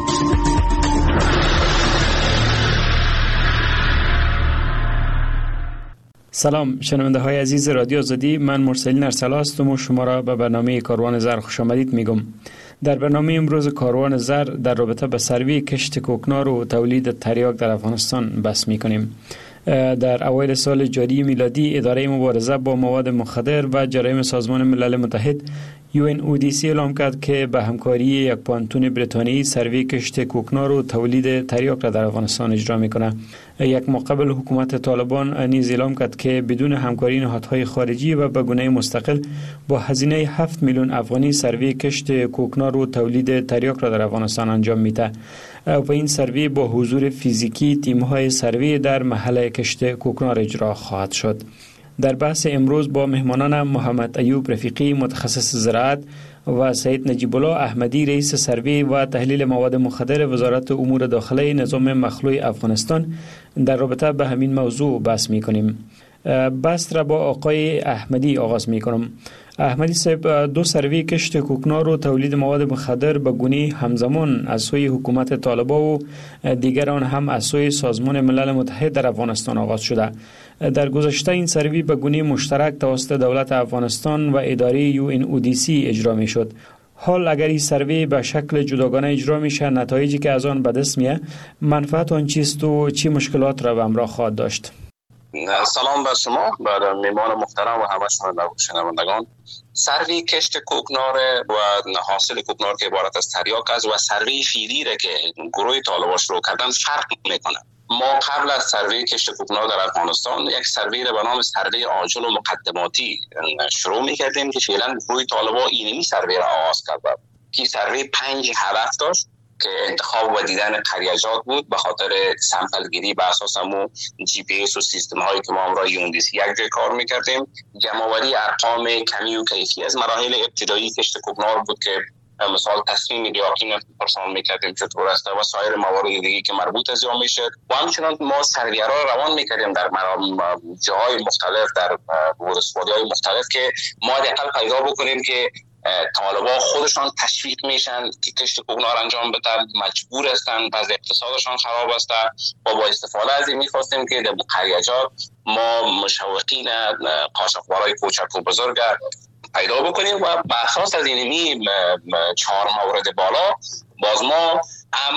سلام شنونده های عزیز رادیو آزادی، من مرسلین ارسلا هستم و شما را به برنامه کاروان زهر خوش آمدید میگم. در برنامه امروز کاروان زهر در رابطه به سروی کشت کوکنار و تولید تریاک در افغانستان بحث میکنیم. در اوایل سال جاری میلادی اداره مبارزه با مواد مخدر و جرایم سازمان ملل متحد UNODC اعلام کرد که به همکاری یک پانتون بریتانیایی سروی کشت کوکنار و تولید تریاک را در افغانستان اجرا میکنه. یک مقابل حکومت طالبان نیز اعلام کرد که بدون همکاری نهادهای خارجی و به گونه مستقل با هزینه 7 میلیون افغانی سروی کشت کوکنار و تولید تریاک را در افغانستان انجام میده. و این سروی با حضور فیزیکی تیم‌های سروی در محل کشت کوکنار اجرا خواهد شد. در بحث امروز با مهمانان محمد ایوب رفیقی متخصص زراعت و سید نجیب الله احمدی رئیس سروی و تحلیل مواد مخدر وزارت امور داخله نظام مخلوع افغانستان در رابطه به همین موضوع بحث می‌کنیم. بحث را با آقای احمدی آغاز می‌کنم. احمدی صاحب، دو سروی کشت کوکنار و تولید مواد مخدر به گونه همزمان از سوی حکومت طالبان و دیگر آن هم از سوی سازمان ملل متحد در افغانستان آغاز شده. در گذشته این سروی به گونه مشترک توسط دولت افغانستان و اداره UNODC اجرا می شد. حال اگر این سروی به شکل جداگانه اجرا میشه، نتایجی که از آن به دست میاد منفعت آن چیست و چی مشکلات را به همراه خواهد داشت؟ سلام بر شما، بر میمان محترم و همه شنوندگان. سروی کشت کوکنار و حاصل کوکنار که عبارت از تریاک است و سروی فیلی را که گروه طالبان شروع کردن فرق میکنه. ما قبل از سروی کشت کوکنار در افغانستان یک سروی را به نام سروی عاجل و مقدماتی شروع میکردیم که فعلا گروه طالبان اینمی سروی را آغاز کرد. که سروی 5 هدف داشت که انتخاب و دیدن قریجات بود به خاطر سمپل گیری به اساس همون GPS و سیستم هایی که ما همراه UNODC یک جای کار میکردیم. جمع‌آوری ارقام کمی و کیفی از مراحل ابتدایی کشت کوکنار بود که مثال تصمیم لیاقین پرسان میکردیم چطور است و سایر موارد دیگه که مربوط از یا میشه و همچنان ما سرویه را روان میکردیم در جاهای مختلف در ولسوالی‌های مختلف که ما دقیقاً پیدا بکنیم که طالبان خودشان تشویق میشن که کشت کوکنار انجام بدن، مجبور هستن، بعض اقتصادشان خراب است و با استفاده از این میخواستیم که در قریه‌جات ما مشوقین قاچاقبرای کوچک و بزرگ پیدا بکنیم و برخلاف از این 4 مورد بالا باز ما هم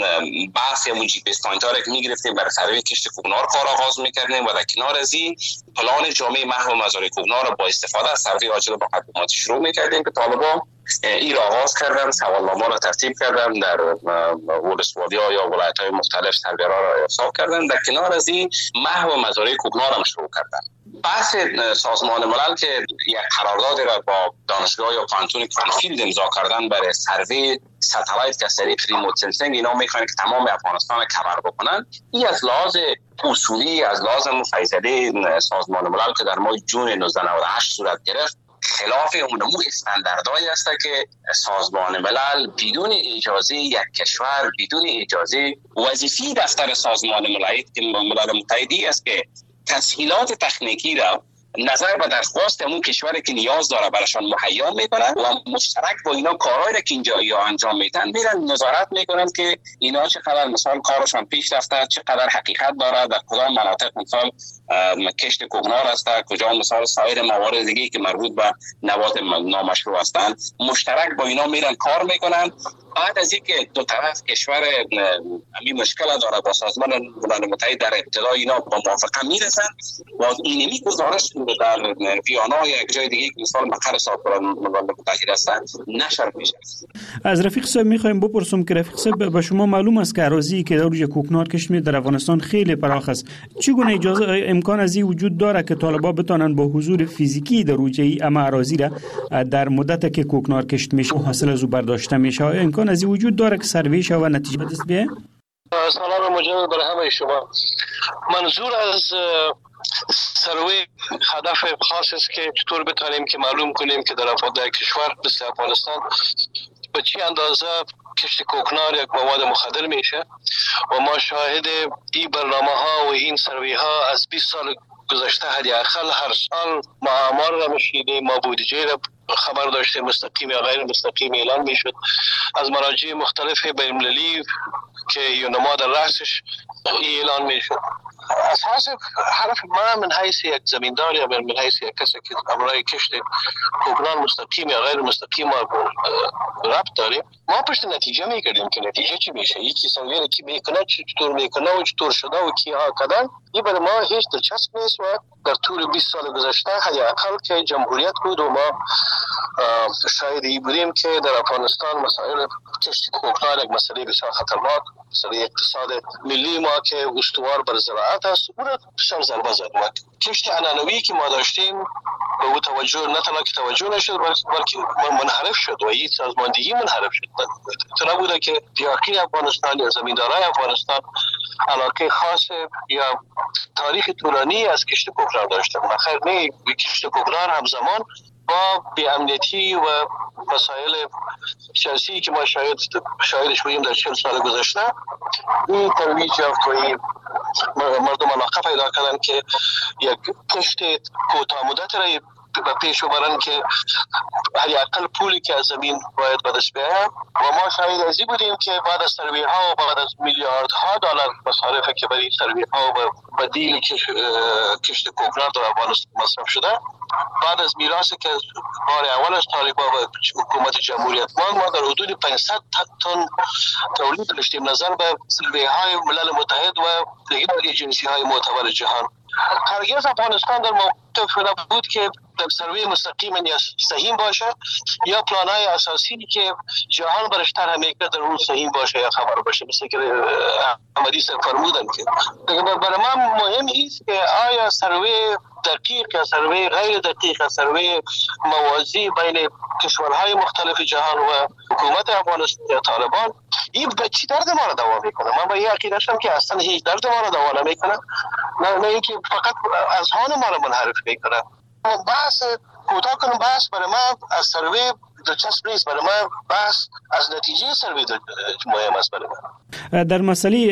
بحث یا جی پی اس پوینت ها را که میگرفتیم برای سروی کشت کوکنار کار آغاز میکردیم و در کنار از این پلان جامعه محو مزارع کوکنار را با استفاده از سروی عاجل با حکومت شروع میکردیم که طالبان این را آغاز کردن، سوالنامه را ترتیب کردن در ولسوالی‌ها یا ولایت‌های مختلف سروی را ارسال کردن. در کنار از این محو مزارع کوکنار را شروع کردن. بحث سازمان ملل که یک قرارداد را با دانشگاه یا کانتون کرانفیلد امضا کردن برای سروی ستلایت که سری ریموت سنسینگ اینا میخوان که تمام افغانستان کور بکنن، این از لحاظ اصولی از لحاظ فیصله سازمان ملل که در ماه جون 1998 صورت گرفت خلاف اونمو استانداردهایی است که سازمان ملل بدون اجازه یک کشور، بدون اجازه وظیفه دفتر سازمان ملل متحدی است که تسهیلات تکنیکی را نظر به درخواست اون کشوری که نیاز داره براشان مهیا میکنن و مشترک با اینا کارهایی را که اینجا یا انجام میدن میرن نظارت میکنن که اینا چقدر مثلا کارشان پیش رفته، چقدر حقیقت داره، در کدام مناطق مثلا کشت کوکنار است، کجا مثلا سایر موارد دیگه که مربوط به نبات نامشروع هستند، مشترک با اینا میرن کار میکنن. بعد از اینکه دو طرف کشور همین مشکل داره با سازمان ملل متحد در ابتدا اینا با موافقه میرسن و اینمی گزارش در ویانا یا یک جای دیگه که مثلا مقر سازمان ملل متحد هستن نشر میشه. از رفیق صاحب میخوایم بپرسم که رفیق صاحب به شما معلوم است که اراضی که در کوکنار کشت می در افغانستان خیلی پراخ است، چگونه اجازه امکان از این وجود داره که طالبان بتونن با حضور فیزیکی در روی اما اراضی را در مدت که کوکنار کشت میشه حاصل از او برداشته میشه امکان از این وجود داره که سروی شه و نتیجه به دست بیاید؟ سلام مجدد برای همه شما. منظور از سروی هدف خاص است که چطور بتونیم که معلوم کنیم که در کشور مثل افغانستان به چی اندازه کشت کوکنار یک مواد مخدر میشه و ما شاهد این برنامه ها و این سروی ها از 20 سال گذشته حداقل هر سال ما آمار را میشنیدیم، ما بودجه را خبر داشتیم مستقیم یا غیر مستقیم اعلان میشد از مراجع مختلف بین‌المللی که یونما در رأسش اعلان میشد. اساس حرف ما من حیث یک زمیندار یا من حیث یک کسی که امرای کشت کوکنار مستقیم یا غیر مستقیم ما ربط داریم، ما پشت نتیجه میگردیم که نتیجه چی میشه، یکی سویره کی میکنه، چطور میکنه و چطور شده و کی ها کدن. این برای ما هیچ دلچسب نیست و در طول 20 سال گذشته حداقل که جمهوریت بود و ما شاهدی بودیم که در افغانستان مسائل کشت کوکنار یک مسئله بسیار خطرناک، مسئله اقتصاد ملی ما که استوار بر زراعت است، اون را شر ضربه زد و کشت عنعنوی که ما داشتیم به او توجه نه تنها که توجه نشد بلکه منحرف شد و این سازماندهی منحرف شد. تو نبوده که دیاقی افغانستان یا زمیندارای افغانستان علاقه خاص یا تاریخ طولانی از کشت کوکنار داشتن. بخیر نه کشت کوکنار همزمان با بی‌امنیتی و مسائل سیاسی که ما شاهدش بودیم در 40 سال گذشته این ترویج یافت و مردم علاقه پیدا کردن که یک کشت کوتاه مدت را به پیش ببرن که حداقل پولی که از زمین باید به دست بیاید و ما شاهد ازی بودیم که بعد از سروی ها و بعد از میلیاردها دلار مصارف که برای سروی ها و بدیل کشت کوکنار در افغانستان مصرف شده، بعد از میراثی که بار اول از طالبان و حکومت جمهوریت ما در حدود 500 تن تولید داشتیم نظر به سروی های ملل متحد و دیگر ایجنسی های معتبر جهان. هرگز افغانستان در موقف نبود که در سروی مستقیم یا سهیم باشه یا پلانهای اساسی که جهان برش طرح میکنه در اون سهیم باشه یا خبر باشه، مثل که احمدی صاحب فرمودن. که برای من مهم است که آیا سروی دقیق یا سروی غیر دقیق یا سروی موازی بین کشورهای مختلف جهان و حکومت افغانستان یا طالبان این به چی درد ما را دوا میکنه؟ من با این عقیده هستم که اصلا هیچ درد ما را دوا نمیکنه، نه اینکه فقط اذهان ما را منحرف میکنه. بحث کوتاه کنم، بحث برای ما از سروی دلچسب نیست. برای من بحث از نتیجه سروی مهم است. برای من در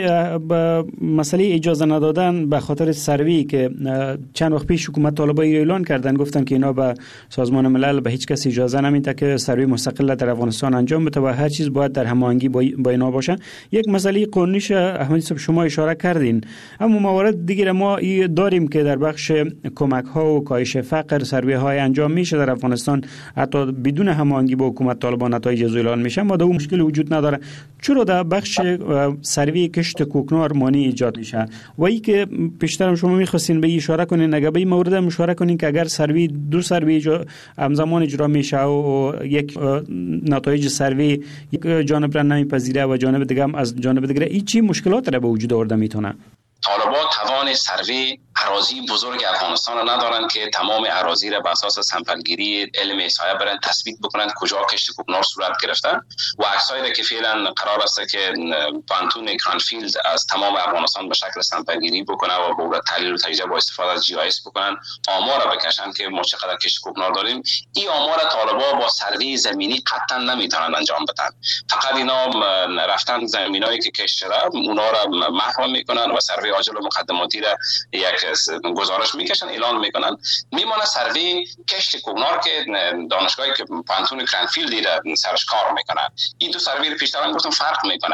مسئله اجازه ندادن به خاطر سروی که چند وقت پیش حکومت طالبان اعلان کردن، گفتن که اینا به سازمان ملل به هیچ کس اجازه نمیده که سروی مستقل در افغانستان انجام بده و هر چیز باید در هماهنگی با اینا باشه. یک مسئله قانونیش احمدی صاحب شما اشاره کردین، اما موارد دیگه ما داریم که در بخش کمک ها و کاهش فقر سروی های انجام میشه در افغانستان، حتی بدون هماهنگی با حکومت طالبان نتایج اعلان میشه، اما اون مشکل وجود نداره. چرا در بخش سروی کشت کوکنار مانع ایجاد میشه؟ و ای که پیشتر شما میخواستین به اشاره کنین، اگه به این مورد اشاره کنین که اگر دو سروی همزمان اجرا میشه و یک نتایج سروی یک جانب را نمیپذیره و جانب دیگه هم از جانب دیگه این چی مشکلات را به وجود آورده میتونه؟ طالبان توان سروی اراضی بزرگ افغانستان را ندارند که تمام اراضی را بر اساس سمپلگیری علم احصایه برن تثبیت بکنند کجا کشت کوکنار صورت گرفته و عکسایی که فعلا قرار است که پانتون کرانفیلد از تمام افغانستان به شکل سمپلگیری بکنه و با تحلیل و تجزیه با استفاده از GIS بکنن آمار را بکشن که ما چقدر کشت کوکنار داریم. این آمار طالبان با سروی زمینی قطعا نمیتونن انجام بدن. فقط اینا رفتن زمینایی که کشت شده اونا را محو میکنن و سروی عاجل و مقدماتی را یک گزارش میکشن اعلان میکنن. میمونه سروی کشت کوکنار که دانشگاهی که پانتون کرانفیلد را سرش کار میکنن. این دو سروی رو پیشتر گفتم فرق میکنه.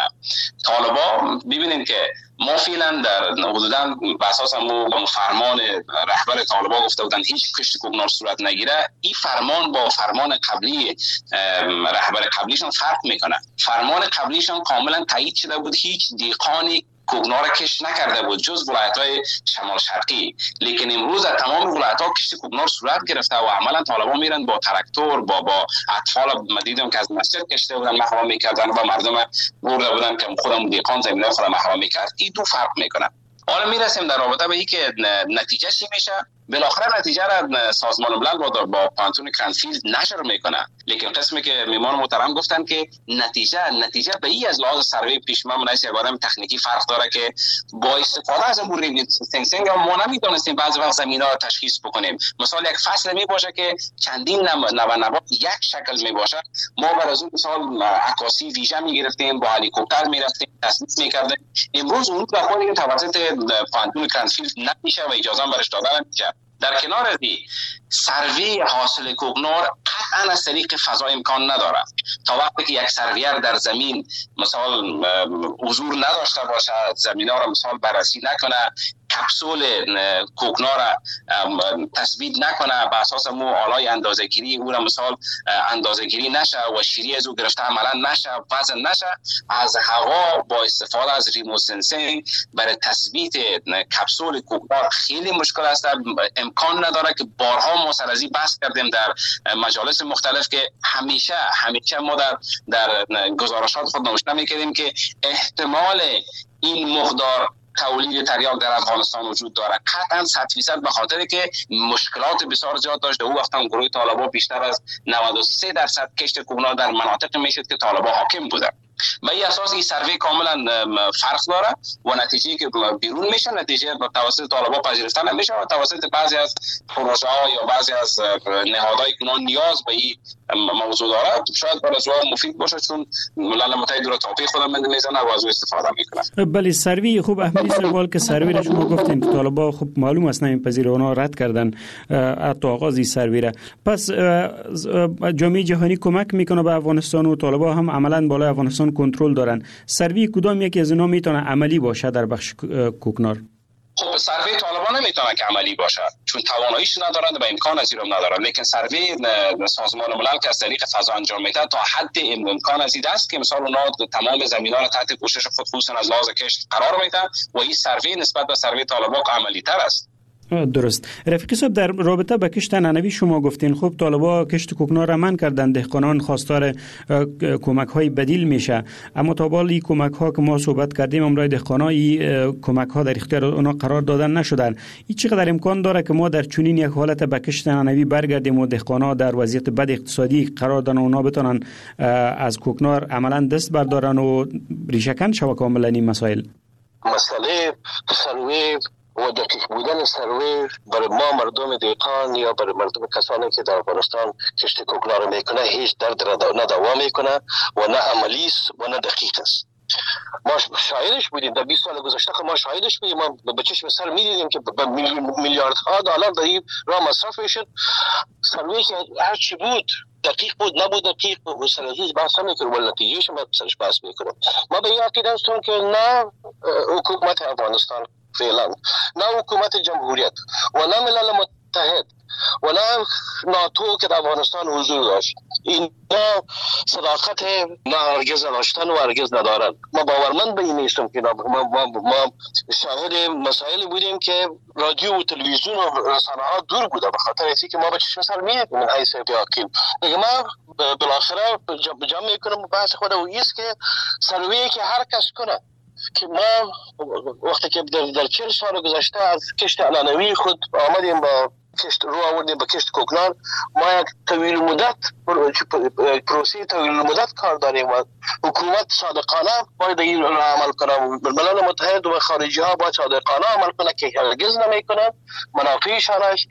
طالبان ببینید که ما فعلا در حدودا به اساس فرمان رهبر طالبان گفته بودن هیچ کشت کوکنار صورت نگیره. این فرمان با فرمان قبلی رهبر قبلیشون فرق میکنه. فرمان قبلیشون کاملا تایید شده بود، هیچ دیقانی کوکنار کشت نکرده بود جز ولایت‌های شمال شرقی، لیکن امروز در تمام ولایت‌ها کشت کوکنار صورت گرفته و عملا طالبان میرن با تراکتور با اطفال مدیدم که از مسجد کشته بودن محو میکردن و مردم برده بودن که خودم دیقان زمینه خودم محو میکرد. این دو فرق میکنه. حالا میرسیم در رابطه به این که نتیجه چی میشه. بالاخره نتیجه را سازمان ملل با پانتون کرانفیلد نشر میکنه، لیکن قسمی که میمان محترم گفتن که نتیجه به این از لحاظ سروی پیشمه مناسب یگانه تکنیکی فرق داره که با استفاده از امور ریموت سنسینگ ما نمیتونستیم بعضی وقت زمینا رو تشخیص بکنیم. مثلا یک فصل می باشه که چندین نبات یک شکل می باشه، ما بر از اون مثال عکاسی ویژه میگرفتیم، با هلیکوپتر میرفتیم تصویر میکردیم. امروز اون کاری که توسط پانتون کرانفیلد نمیشه و اجازه برش داده نمیشه. در کنار از سروی حاصل کوکنار قطعا از طریق فضا امکان نداره. تا وقتی که یک سرویر در زمین مثال حضور نداشته باشه، زمینا را مثال بررسی نکنه، کپسول کوکنار را تثبیت نکنه، به اساس آلای اندازه‌گیری او را مثال اندازه‌گیری نشه و شیری از او گرفته عملا نشه، وزن نشه، از هوا با استفاده از ریموت سنسینگ برای تثبیت کپسول کوکنار خیلی مشکل است. امکان نداره که بارها ما سر از این بحث کردیم در مجالس مختلف که همیشه ما در گزارشات خود نوشته می‌کردیم که احتمال این مقدار تولید تریاک در افغانستان وجود داره قطعا 100% به خاطر که مشکلات بسیار زیاد داشته. او وقتا گروه طالبان بیشتر از 93% کشت کوکنار در مناطق میشد که طالبان حاکم بوده. به این اساس این سروی کاملا فرق داره و نتیجه که بیرون میشه نتیجه توسط طالبان پذیرفته نمیشه و توسط بعضی از پروژه ها یا بعضی از نهادهای که نیاز به این موضوع داره شاید برای از مفید باشه، چون ملل متحد رو تاپی خودم میزنه و از استفاده میکنه. بله سروی خوب احمدی سوال که سروی را شما گفتین که طالبان خب معلوم است نمیپذیره، اونا رد کردن حتی آغاز این سروی را. پس جامعه جهانی کمک میکنه به افغانستان و طالبان هم عملا بالای افغانستان کنترل دارن. سروی کدام یکی از اینا میتونه عملی باشه در بخش کوکنار؟ خب سروی طالبان نمیتونه که عملی باشه چون تواناییش ندارند و امکان از این ندارند، لیکن سروی سازمان ملل که از طریق فضا انجام میده تا حد امکان از این است که مثلا اونا تمام زمینا رو تحت پوشش خود خصوصا از لحاظ کشت قرار میدن و این سروی نسبت به سروی طالبان عملی تر است. درست. رفیق صاحب در رابطه با کشت نانوی شما گفتین خب طالبان کشت کوکنار را منع کردن، دهقانان خواستار کمک های بدیل میشه، اما تا حال این کمک ها که ما صحبت کردیم امروز دهقانا این کمک ها در اختیار اونا قرار دادن نشدن. این چقدر امکان داره که ما در چنین یک حالت به کشت نانوی برگردیم و دهقانا در وضعیت بد اقتصادی قرار دادن و اونا بتونن از کوکنار عملا دست بردارن و ریشه‌کن شو کاملا این مسائل؟ مسئله سروی و دقیق بودن سروه برای ما مردم دیقان یا برای مردم کسانی که در افغانستان کشت کوکنار میکنه هیچ درد نه دوا میکنه و نه عملی است و نه دقیق است. ما شاهدش بودیم در 20 سال گذشته، ما شاهدش بودیم، ما به چشم سر میدیدیم که میلیاردها دلار در این راه مصرف میشد. سروی که هر چی بود دقیق بود نبود دقیق بود سر هیچ بحث نمیکنه و نتیجهش ما سرش بحث میکنه. ما به این عقیده هستم که نه حکومت افغانستان فعلا، نه حکومت جمهوریت و نه ملل متحد و نه ناتو که در افغانستان حضور داشت، اینا صداقت نه هرگز داشتن و هرگز ندارن. ما باورمند به این نیستم که ما شاهد مسائلی بودیم که رادیو و تلویزیون و رسانه ها دور بوده به خاطر اینکه که ما به چشم سر میدیم من حیث بیاکیم. دیگه ما بالاخره جمع میکنم بحث خود و ایست که سروی که هر کس کنه که ما وقتی که در 40 سال گذشته از کشت علنوی خود آمدیم با کشت رو آوردیم به کشت کوکنار، ما یک طویل مدت پروسه طویل مدت کار داریم و حکومت صادقانه باید این را عمل کنه. ملل متحد و خارجی ها باید صادقانه عمل کنه که هرگز نمیکنه. منافعشان است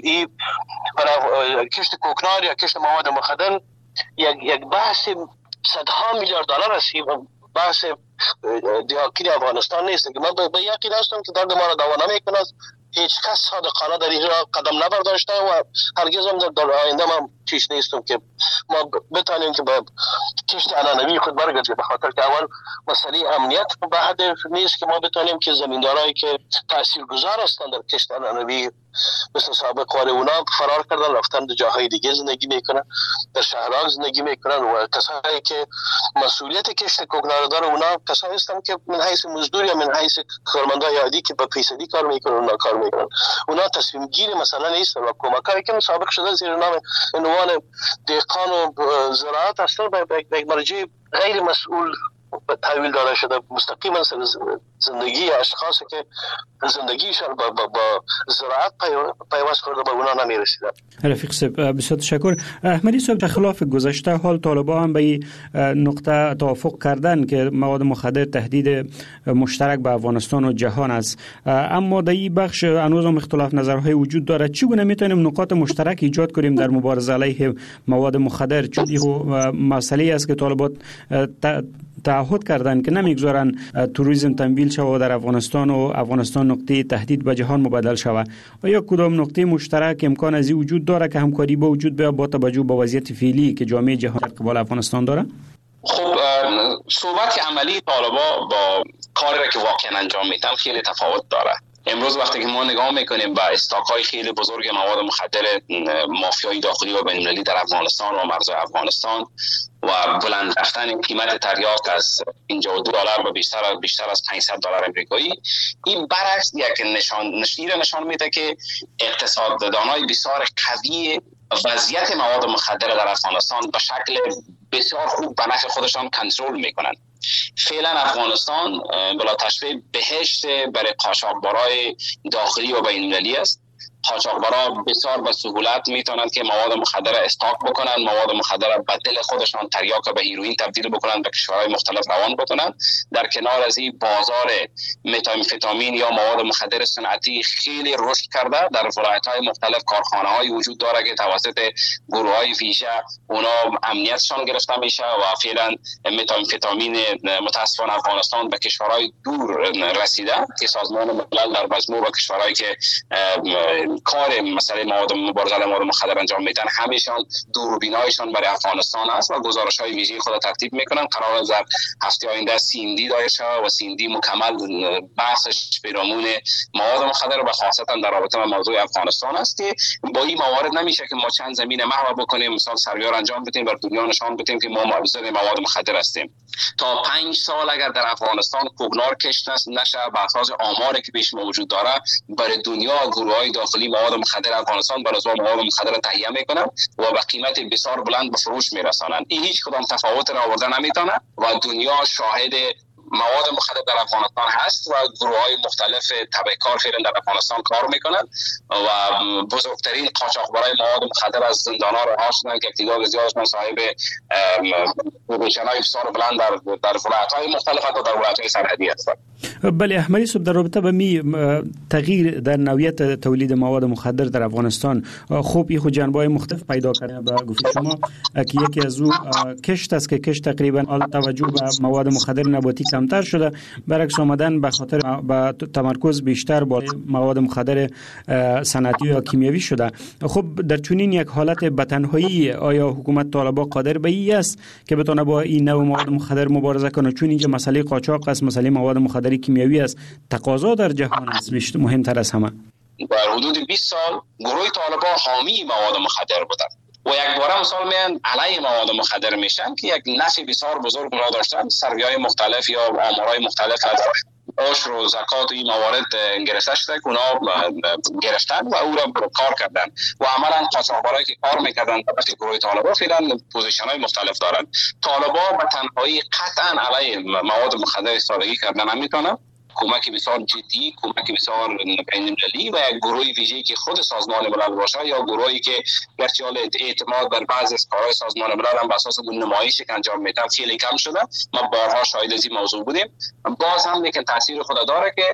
برای کشت کوکنار یا کشت مواد مخدر یک بحث صدها میلیارد دلار است. بحث دیاکین افغانستان نیست که من به یقین هستم که درد ما را دوا نمیکنه. هیچ کس صادقانه در این راه قدم نبرداشته و هرگز هم در آینده من چیش نیستم که ما بتانیم که با کشت علنوی خود برگردیم، به خاطر که اول مسئله امنیت به حد نیست که ما بتانیم که زمیندارایی که تاثیرگذار هستند در کشت علنوی مثل سابق واره اونا فرار کردن رفتن در جاهای دیگه زندگی میکنن، در شهرها زندگی میکنن و کسایی که مسئولیت کشت کوکنار داره اونا کسایی هستند که من حیث مزدور یا من حیث کارمندای عادی که به فیصدی کار میکنن اونا کار میکنن. اونا تصمیم گیر مثلا نیستن و کمکایی که سابق شده زیر نام عنوان دهقان و زراعت هستن به مرجع غیر مسئول تحویل داده شده، مستقیما زندگی اشخاصی که زندگیشان با زراعت پیوست خورده به اونا نمیرسیدن. رفیق صاحب بسیار تشکر. احمدی صاحب در خلاف گذشته حال طالبان هم به این نقطه توافق کردن که مواد مخدر تهدید مشترک به افغانستان و جهان است، اما در این بخش هنوز هم اختلاف نظرهای وجود دارد. چگونه میتونیم نقاط مشترک ایجاد کنیم در مبارزه علیه مواد مخدر؟ چون این مسئله است که طالبان تعهد کردن که نمیگذارن توریسم تمویل شود در افغانستان و افغانستان نقطه تهدید به جهان مبدل شود. آیا کدام نقطه مشترک امکان از این وجود داره که همکاری به وجود بیاد با توجه به وضعیت فعلی که جامعه جهان در قبال افغانستان داره؟ خب صحبت عملی طالبان با کاری را که واقعا انجام میدن خیلی تفاوت داره. امروز وقتی که ما نگاه میکنیم به استاک‌های خیلی بزرگ مواد مخدر مافیای داخلی و بین‌المللی در افغانستان و مرزهای افغانستان و بلند رفتن قیمت تریاک از $52 به بیشتر از $500 امریکایی، این برعکس یک نشان میده که اقتصاددانای بسیار قوی وضعیت مواد مخدر در افغانستان به شکل بسیار خوب به نفع خودشان کنترل میکنن. فعلا افغانستان بلا تشبیه بهشت برای قاچاقبرای داخلی و بین‌المللی است. قاچاقبرا بسیار به سهولت میتونند که مواد مخدر استاک بکنن، مواد مخدر به دل خودشان تریاک به هیروئین تبدیل بکنن، به کشورهای مختلف روان بکنن. در کنار از این بازار متامفتامین یا مواد مخدر صنعتی خیلی رشد کرده. در ولایت‌های مختلف کارخانه‌های وجود داره که توسط گروه‌های ویژه اونا امنیتشان گرفته میشه و فعلا متامفتامین متاسفانه افغانستان به کشورهای دور رسیده که سازمان ملل در مجموع با کشورهایی که کار مسئله مبارزه مواد مخدر انجام میدن همیشان دوربینایشان برای افغانستان است و گزارش‌های ویژه خود ترتیب میکنن. قرار است در هفته آینده سیندی دایر شود و سیندی مکمل بحثش پیرامون مواد مخدر و خاصتا در رابطه با موضوع افغانستان است که با این موارد نمیشه که ما چند زمین محو بکنیم، مثلا سریار انجام بدیم بر دنیا نشان بدیم که ما مبارزه مواد مخدر هستیم. تا 5 سال اگر در افغانستان کوکنار کشت نشه بر اساس آماری که پیش ما وجود داره برای دنیا گروه‌های داخلی مواد مخدر افغانستان بر اساس مواد مخدر تهیه میکنن و به قیمت بسیار بلند به فروش میرسانن. این هیچ کدام تفاوت را آورده نمیتونه و دنیا شاهد مواد مخدر در افغانستان هست و گروه‌های مختلف تبهکار فعلا در افغانستان کار میکنن و بزرگترین قاچاقبرای مواد مخدر از زندان‌ها رها شدن که تعداد زیادشون صاحب پوزیشن‌های بسیار بلند در ولایت‌های مختلف و در ولایت‌های سرحدی هستند. بله احمدی صاحب، در رابطه با تغییر در نوعیت تولید مواد مخدر در افغانستان خوب این جنبه‌های مختلف پیدا کرده. به گفته شما که یکی از او کشت است که کشت تقریبا توجه به مواد مخدر نباتی کمتر شده، برعکس آمدن به خاطر با تمرکز بیشتر با مواد مخدر صنعتی یا کیمیاوی شده. خب در چنین یک حالت به تنهایی آیا حکومت طالبان قادر به این است که بتونه با این نوع مواد مخدر مبارزه کنه؟ چون اینجا مسئله قاچاق است، مسئله مواد مخدر کیمیاوی است، تقاضا در جهان است مهمتر از همه. در حدود 20 سال گروه طالبان حامی مواد مخدر بودند و یک باره مثال میان علیه مواد مخدر میشن که یک نفع بسیار بزرگ اونا داشتن. سروی‌های مختلف یا آمارهای مختلف از عشر و زکات و این موارد گرفته شده که اونا گرفتن و او را کار کردن و عملا قاچاقبرایی که کار میکردن طبق گروه طالبان فعلا پوزیشن‌های مختلف دارن. طالبان به تنهایی قطعا علیه مواد مخدر ایستادگی کردن نمیتونن. کمک بسیار جدی، کمک بسیار بین‌المللی و یک گروه ویژه‌ای که خود سازمان ملل باشه یا گروهی که گرچه اعتماد بر بعضی از کارهای سازمان ملل هم بر اساس نمایشی که انجام میدن خیلی کم شده. ما بارها شاهد از این موضوع بودیم. باز هم لیکن تاثیر خود داره که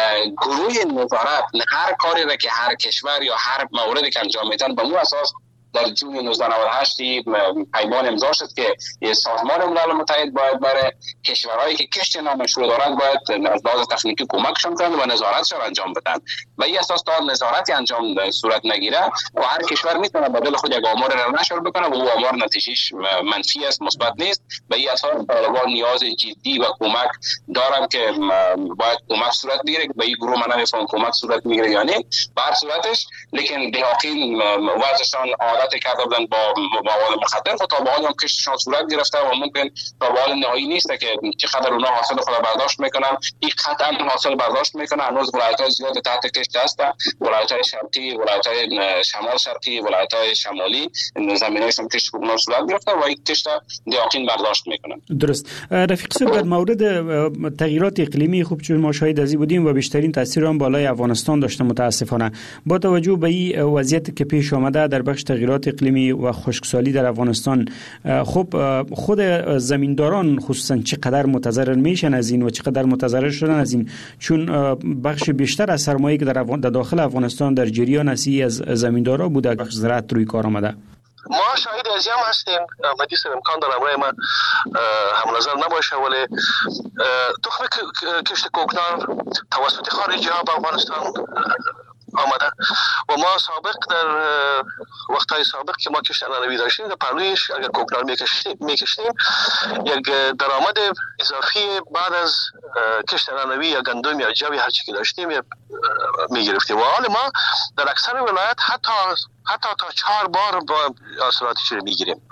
گروه نظارت هر کاری را که هر کشور یا هر موردی که انجام میدن به اون اساس در جون 1998 پیمان امضا شد که سازمان ملل متحد باید برای کشورهایی که کشت نامشروع دارند باید از لحاظ تکنیکی کمکشون کنند و نظارتشون انجام بدن. و این اساس تا نظارتی انجام صورت نگیره و هر کشور میتونه بدل خود یک آمار را نشر بکنه و او آمار نتیجهش منفی است، مثبت نیست. و این اساس طالبان نیاز جدی و کمک دارن که باید کمک صورت بگیره. به این گروه من نمیفهم کمک صورت میگیره یا نه به هر صورتش، لیکن دهاقین وضعشان عادت کرده بودن با مواد مخدر و تا به حال هم کشتشان صورت گرفته و ممکن تا به حال نهایی نیست که چقدر اونا حاصل خود برداشت میکنن. این قطعا حاصل برداشت میکنن. هنوز ولایت‌های زیاد تحت کشت هستن، ولایت‌های شرقی، ولایت‌های شمال شرقی، ولایت‌های شمالی زمینه‌هاشون کشت کوکنار صورت گرفته و این کشت دهاقین برداشت میکنن. درست. رفیق صاحب، در مورد تغییرات اقلیمی خوب چون ما شاهد ازی بودیم و بیشترین تاثیر آن بالای افغانستان داشته متاسفانه. با توجه به این وضعیت که پیش آمده در بخش تغییرات اقلیمی و خشکسالی در افغانستان، خب خود زمینداران خصوصا چقدر متضرر میشن از این و چقدر متضرر شدن از این، چون بخش بیشتر از سرمایه‌ای که در داخل افغانستان در جریان اسی از زمیندارا بوده که زراعت روی کار آمده. ما شاهد از هم هستیم. احمدی صاحب امکان داره برای من هم نظر نباشه، ولی تخم کشت کوکنار توسط خارجی ها به افغانستان آمده و ما سابق در وقتهای سابق که ما کشت انانوی داشتیم در پهلویش اگر کوکنار میکشتیم یک درآمد اضافی بعد از کشت انانوی یا گندم یا جو هر چی که داشتیم میگرفتیم و حال ما در اکثر ولایت حتی تا 4 بار با حاصلات چیره میگیریم.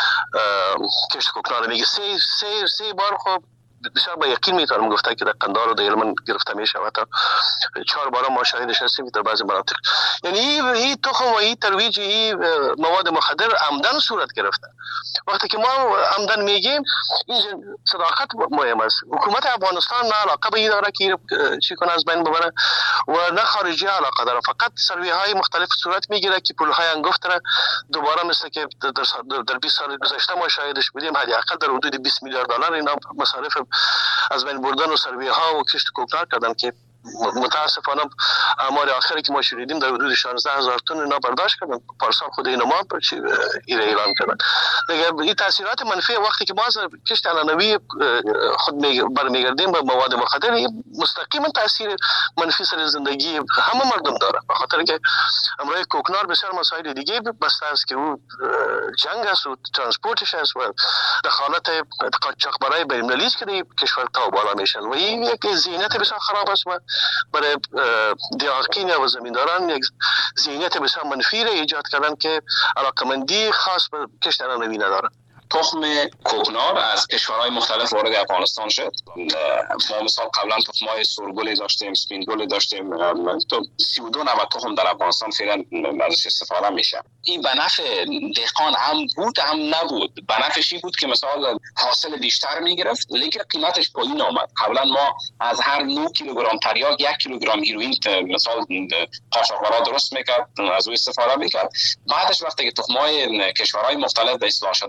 کشت کوکنار میگه 3 بار. خب بسیار با یقین میتونم گفته که در قندار و در یلمن گرفته میشه و تا 4 بار ما شاهدش هستیم در بعضی مناطق. یعنی این تخم و این ترویج این مواد مخدر عمدن صورت گرفته. وقتی که ما عمدن میگیم این صداقت مهم است. حکومت افغانستان نه علاقه به این داره که چی کنه از بین ببره و نه خارجی علاقه داره. فقط سروی های مختلف صورت میگیره که پول های انگفت را دوباره مثل که در 20 سال گذشته ما شاهدش بودیم حداقل در حدود 20 میلیارد دلار اینا مصارف از بین بردن و سروی ها و کشت کوکنار کردن که متاسفانه آمار آخری که ما شنیدیم در حدود 16,000 تن اینا برداشت کردن. پارسال خود اینا ما اعلام کردن. دیگه این تاثیرات منفی وقتی که ما از کشت انانوی خود برمیگردیم به مواد مخدر مستقیما تاثیر منفی سر زندگی همه مردم داره، به خاطر که امروز کوکنار بسیار مسائل دیگه بسته است که او جنگ است و ترانسپورتش است و دخالت قاچاقبرای بین‌المللی است که کشور تا بالا میشن و این یک ذهنیت بسیار خراب است و برای دهاقین و زمینداران یک ذهنیت بسیار منفی را ایجاد کردن که علاقمندی خاص به کشت انانوی ندارن. تخم کوکنار از کشورهای مختلف وارد افغانستان شد. ما مثلا قبلا تخم‌های سرگلی داشتیم، سپینگلی داشتیم، تو 32 نوع تخم در افغانستان فعلا ازش استفاده میشه. این به نفع دهقان هم بود هم نبود. به نفعش بود که مثلا حاصل بیشتر میگرفت لیکن قیمتش پایین آمد. قبلا ما از هر 9 کیلوگرم تریاک 1 کیلوگرم هیروئین مثلا قاچاقبرا درست میکرد، از او استفاده میکرد. بعدش وقتی که تخم‌های کشورهای مختلف به اصلاح شده آمد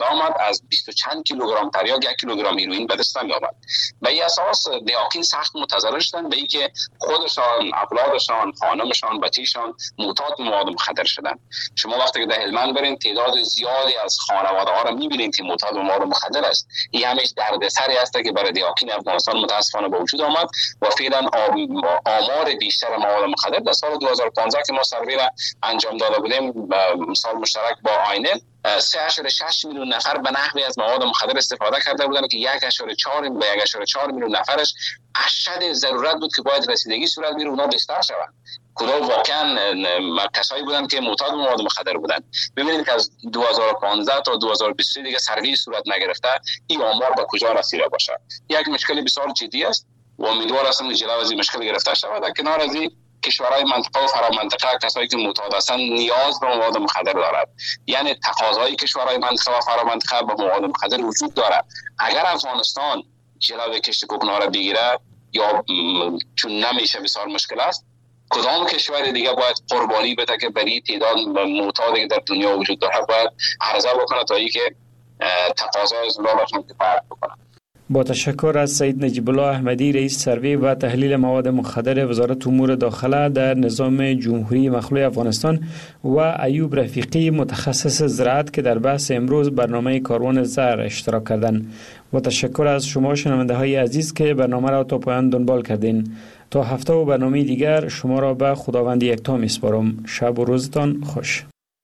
از 20 چند کیلوگرم تریاک 1 کیلوگرم هیروئین به دست نمی آمد. به این اساس دیاکین سخت متضرر شدن به اینکه خودشان، اولادشان، خانمشان، بچه‌شان معتاد به مواد مخدر شدن. شما وقتی که در هلمند برین تعداد زیادی از خانواده ها را می‌بینید که معتاد به مواد مخدر است. این همیشه دردسری است که برای دیاکین افغانستان متاسفانه به وجود آمد و فعلا آمار بیشتر مواد مخدر در سال 2015 که ما سروی را انجام داده بودیم مثال مشترک با آینه 3.6 میلیون نفر به نحوی از مواد مخدر استفاده کرده بودند که 1.4 میلیون نفرش اشد ضرورت بود که باید رسیدگی صورت بگیره اونا بستر شوند. کدام واقعا کسایی بودند که معتاد به مواد مخدر بودند. ببینید که از 2015 تا 2023 دیگه سروی صورت نگرفته این آمار به کجا رسیده باشه. یک مشکل بسیار جدی است و امیدوار هستم که جلو از این مشکل گرفته شود. در کنار از این کشورهای منطقه و فرامنطقه کسایی که معتاد هستند نیاز به مواد مخدر دارد. یعنی تقاضای کشورهای منطقه و فرامنطقه به مواد مخدر وجود دارد. اگر افغانستان جلوی کشت کوکنار را بگیره یا چون نمیشه بسیار مشکل است، کدام کشور دیگه باید قربانی بده که برای تعداد معتادی که در دنیا وجود داره باید عرضه بکنه تا اینکه تقاضای زلالشون کفایت بکنه. با تشکر از سید نجیب الله احمدی رئیس سروی و تحلیل مواد مخدر وزارت امور داخله در نظام جمهوری مخلوع افغانستان و ایوب رفیقی متخصص زراعت که در بحث امروز برنامه کاروان زر اشتراک کردند. و تشکر از شما شنونده های عزیز که برنامه را تا پایان دنبال کردین. تا هفته و برنامه دیگر شما را به خداوند یکتا میسپارم. شب و روزتان خوش.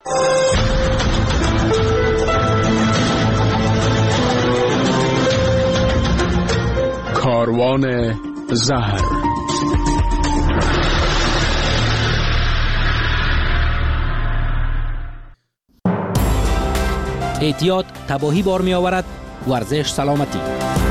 کاروان زهر. احتیاط تباهی بار می آورد. ورزش سلامتی.